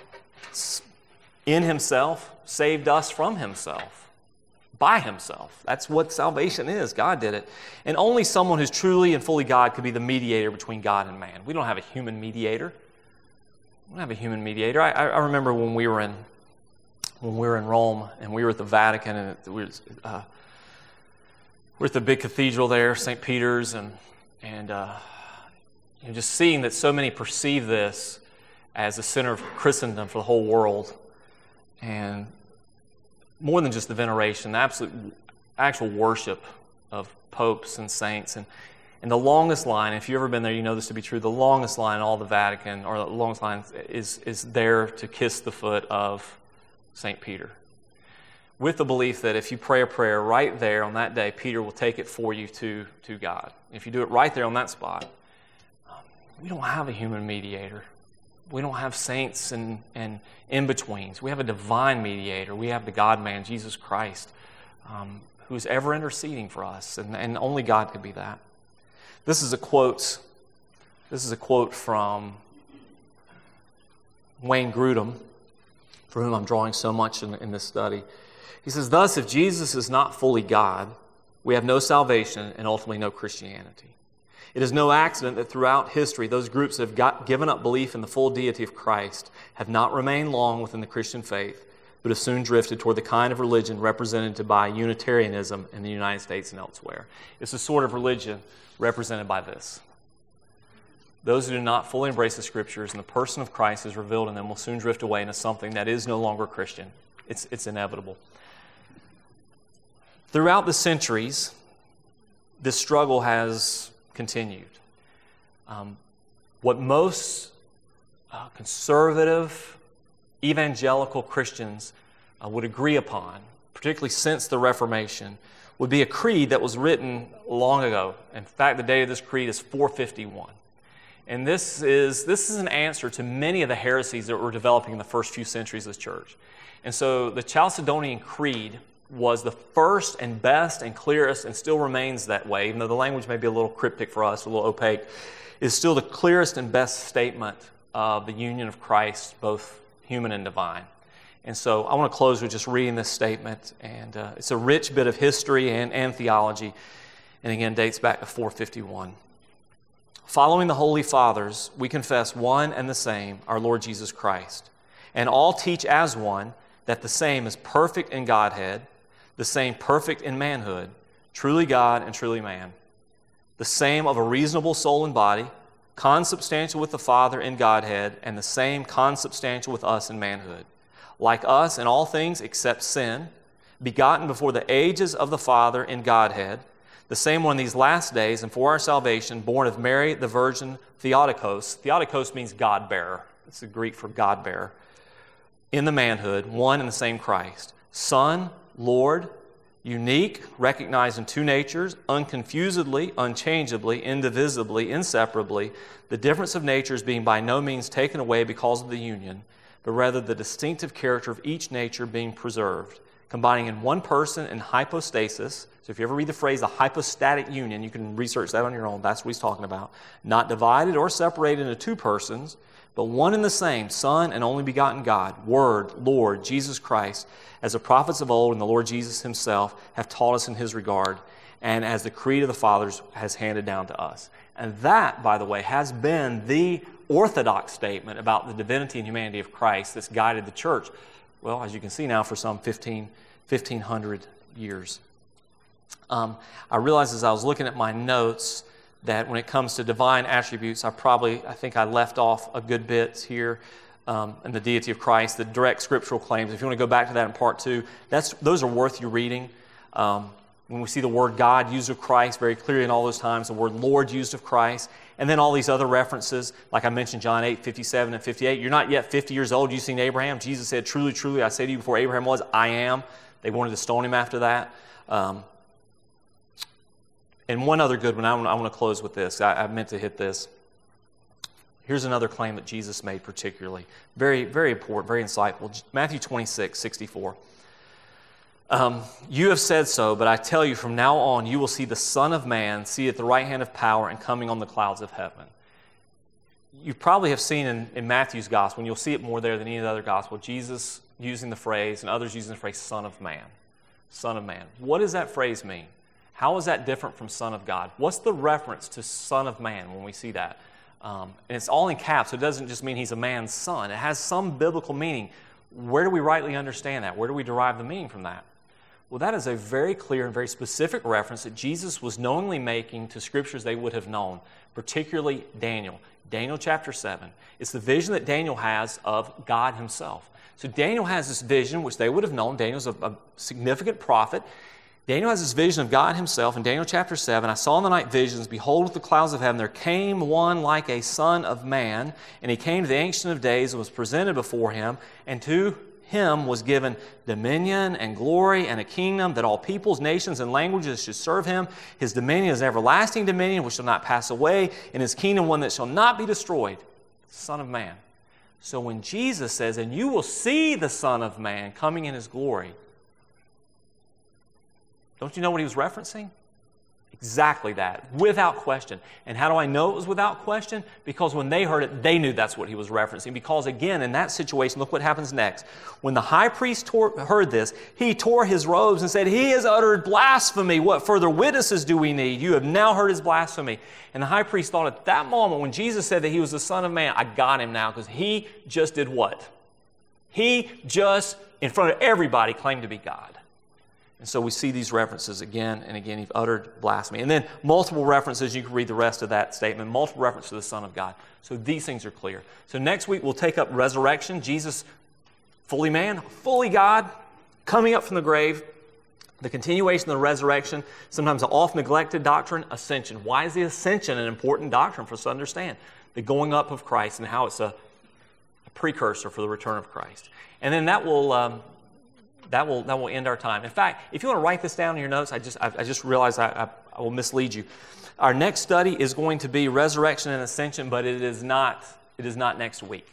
in himself, saved us from himself, by himself. That's what salvation is. God did it. And only someone who's truly and fully God could be the mediator between God and man. We don't have a human mediator. We don't have a human mediator. I, I remember when we were in when we were in Rome and we were at the Vatican, and we were, uh, we were at the big cathedral there, Saint Peter's, and and uh, you know, just seeing that so many perceive this as the center of Christendom for the whole world, and more than just the veneration, the absolute actual worship of popes and saints, and and the longest line, if you've ever been there, you know this to be true, the longest line in all the Vatican, or the longest line, is, is there to kiss the foot of Saint Peter, with the belief that if you pray a prayer right there on that day, Peter will take it for you to, to God. If you do it right there on that spot, um, we don't have a human mediator. We don't have saints and, and in-betweens. We have a divine mediator. We have the God-man, Jesus Christ, um, who's ever interceding for us, and, and only God could be that. This is a quote. This is a quote from Wayne Grudem, for whom I'm drawing so much in, in this study. He says, "Thus, if Jesus is not fully God, we have no salvation and ultimately no Christianity. It is no accident that throughout history, those groups that have got, given up belief in the full deity of Christ have not remained long within the Christian faith, but have soon drifted toward the kind of religion represented by Unitarianism in the United States and elsewhere." It's a sort of religion represented by this. Those who do not fully embrace the Scriptures and the person of Christ is revealed in them will soon drift away into something that is no longer Christian. It's, it's inevitable. Throughout the centuries, this struggle has continued. Um, what most uh, conservative, evangelical Christians uh, would agree upon, particularly since the Reformation, would be a creed that was written long ago. In fact, the date of this creed is four fifty-one. And this is, this is an answer to many of the heresies that were developing in the first few centuries of the church. And so the Chalcedonian Creed was the first and best and clearest, and still remains that way, even though the language may be a little cryptic for us, a little opaque, is still the clearest and best statement of the union of Christ, both human and divine. And so I want to close with just reading this statement, and uh, it's a rich bit of history and, and theology, and again dates back to four fifty-one. "Following the Holy Fathers, we confess one and the same, our Lord Jesus Christ, and all teach as one that the same is perfect in Godhead, the same perfect in manhood, truly God and truly man, the same of a reasonable soul and body, consubstantial with the Father in Godhead, and the same consubstantial with us in manhood. Like us in all things except sin, begotten before the ages of the Father in Godhead, the same one in these last days, and for our salvation, born of Mary the Virgin Theotokos." Theotokos means God-bearer. It's the Greek for God-bearer. "In the manhood, one and the same Christ, Son, Lord, unique, recognized in two natures, unconfusedly, unchangeably, indivisibly, inseparably, the difference of natures being by no means taken away because of the union, but rather the distinctive character of each nature being preserved, combining in one person in hypostasis." So if you ever read the phrase a hypostatic union, you can research that on your own. That's what he's talking about. "Not divided or separated into two persons, but one and the same, Son and only begotten God, Word, Lord, Jesus Christ, as the prophets of old and the Lord Jesus himself have taught us in his regard, and as the creed of the fathers has handed down to us." And that, by the way, has been the orthodox statement about the divinity and humanity of Christ that's guided the church, well, as you can see now, for some fifteen, fifteen hundred years. Um, I realized as I was looking at my notes that when it comes to divine attributes, I probably, I think I left off a good bit here um, in the deity of Christ, the direct scriptural claims. If you want to go back to that in part two, that's, those are worth you reading. Um, when we see the word God used of Christ very clearly in all those times, the word Lord used of Christ, and then all these other references, like I mentioned, John eight, fifty-seven and fifty-eight. You're not yet fifty years old, you've seen Abraham. Jesus said, "Truly, truly, I say to you, before Abraham was, I am." They wanted to stone him after that. Um, and one other good one, I want, I want to close with this. I, I meant to hit this. Here's another claim that Jesus made particularly. Very, very important, very insightful. Matthew twenty-six, sixty-four. Um, "You have said so, but I tell you, from now on you will see the Son of Man seated at the right hand of power and coming on the clouds of heaven." You probably have seen in, in Matthew's gospel, and you'll see it more there than any other gospel, Jesus using the phrase, and others using the phrase, Son of Man. Son of Man. What does that phrase mean? How is that different from Son of God? What's the reference to Son of Man when we see that? Um, and it's all in caps, so it doesn't just mean he's a man's son. It has some biblical meaning. Where do we rightly understand that? Where do we derive the meaning from that? Well, that is a very clear and very specific reference that Jesus was knowingly making to scriptures they would have known, particularly Daniel. Daniel chapter seven. It's the vision that Daniel has of God himself. So Daniel has this vision, which they would have known. Daniel's a, a significant prophet. Daniel has this vision of God himself in Daniel chapter seven. I saw in the night visions, behold, with the clouds of heaven, there came one like a son of man, and he came to the Ancient of Days and was presented before him, and to him was given dominion and glory and a kingdom that all peoples, nations, and languages should serve him. His dominion is everlasting dominion, which shall not pass away, and his kingdom one that shall not be destroyed. Son of Man. So when Jesus says, and you will see the Son of Man coming in his glory, don't you know what he was referencing? Exactly that, without question. And how do I know it was without question? Because when they heard it, they knew that's what he was referencing. Because again, in that situation, look what happens next. When the high priest tore, heard this, he tore his robes and said, he has uttered blasphemy. What further witnesses do we need? You have now heard his blasphemy. And the high priest thought at that moment, when Jesus said that he was the Son of Man, I got him now, because he just did what? He just, in front of everybody, claimed to be God. And so we see these references again and again. He's uttered blasphemy. And then multiple references. You can read the rest of that statement. Multiple references to the Son of God. So these things are clear. So next week we'll take up resurrection. Jesus, fully man, fully God, coming up from the grave. The continuation of the resurrection, sometimes an oft-neglected doctrine, ascension. Why is the ascension an important doctrine for us to understand? The going up of Christ and how it's a, a precursor for the return of Christ. And then that will... Um, That will that will end our time. In fact, if you want to write this down in your notes, I just I, I just realized I, I, I will mislead you. Our next study is going to be resurrection and ascension, but it is not it is not next week.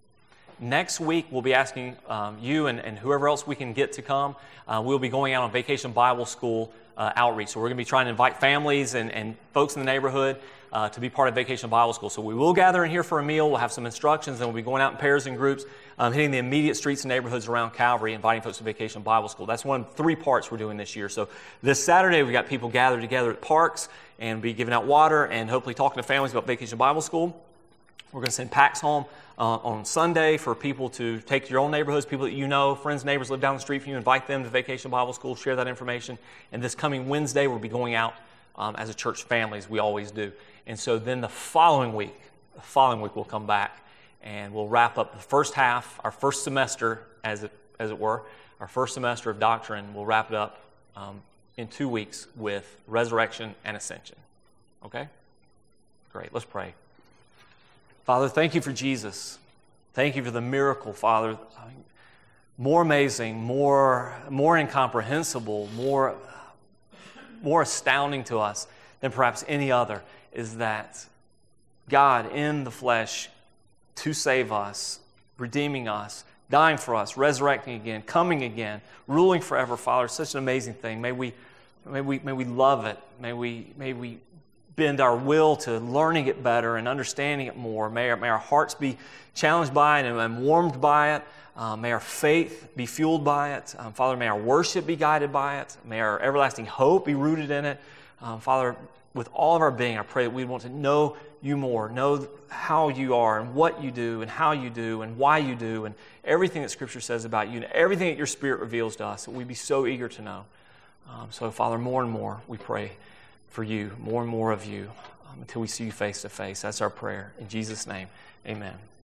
Next week we'll be asking um, you and, and whoever else we can get to come. Uh, we'll be going out on Vacation Bible School uh, outreach. So we're going to be trying to invite families and, and folks in the neighborhood uh, to be part of Vacation Bible School. So we will gather in here for a meal. We'll have some instructions, and we'll be going out in pairs and groups. Um, hitting the immediate streets and neighborhoods around Calvary, inviting folks to Vacation Bible School. That's one of three parts we're doing this year. So this Saturday, we've got people gathered together at parks and be giving out water and hopefully talking to families about Vacation Bible School. We're going to send packs home uh, on Sunday for people to take to your own neighborhoods, people that you know, friends, neighbors live down the street from you, invite them to Vacation Bible School, share that information. And this coming Wednesday, we'll be going out um, as a church family, as we always do. And so then the following week, the following week we'll come back and we'll wrap up the first half, our first semester, as it as it were, our first semester of doctrine. We'll wrap it up um, in two weeks with resurrection and ascension. Okay? Great. Let's pray. Father, thank you for Jesus. Thank you for the miracle, Father. More amazing, more more incomprehensible, more more astounding to us than perhaps any other is that God in the flesh, to save us, redeeming us, dying for us, resurrecting again, coming again, ruling forever, Father. Such an amazing thing. May we, may we, may we love it. May we, may we bend our will to learning it better and understanding it more. May our, may our hearts be challenged by it and, and warmed by it. Uh, may our faith be fueled by it. Um, Father, may our worship be guided by it. May our everlasting hope be rooted in it. Um, Father, with all of our being, I pray that we want to know you more, know how you are and what you do and how you do and why you do and everything that Scripture says about you and everything that your Spirit reveals to us, that we'd be so eager to know. Um, so, Father, more and more we pray for you, more and more of you um, until we see you face to face. That's our prayer. In Jesus' name, amen.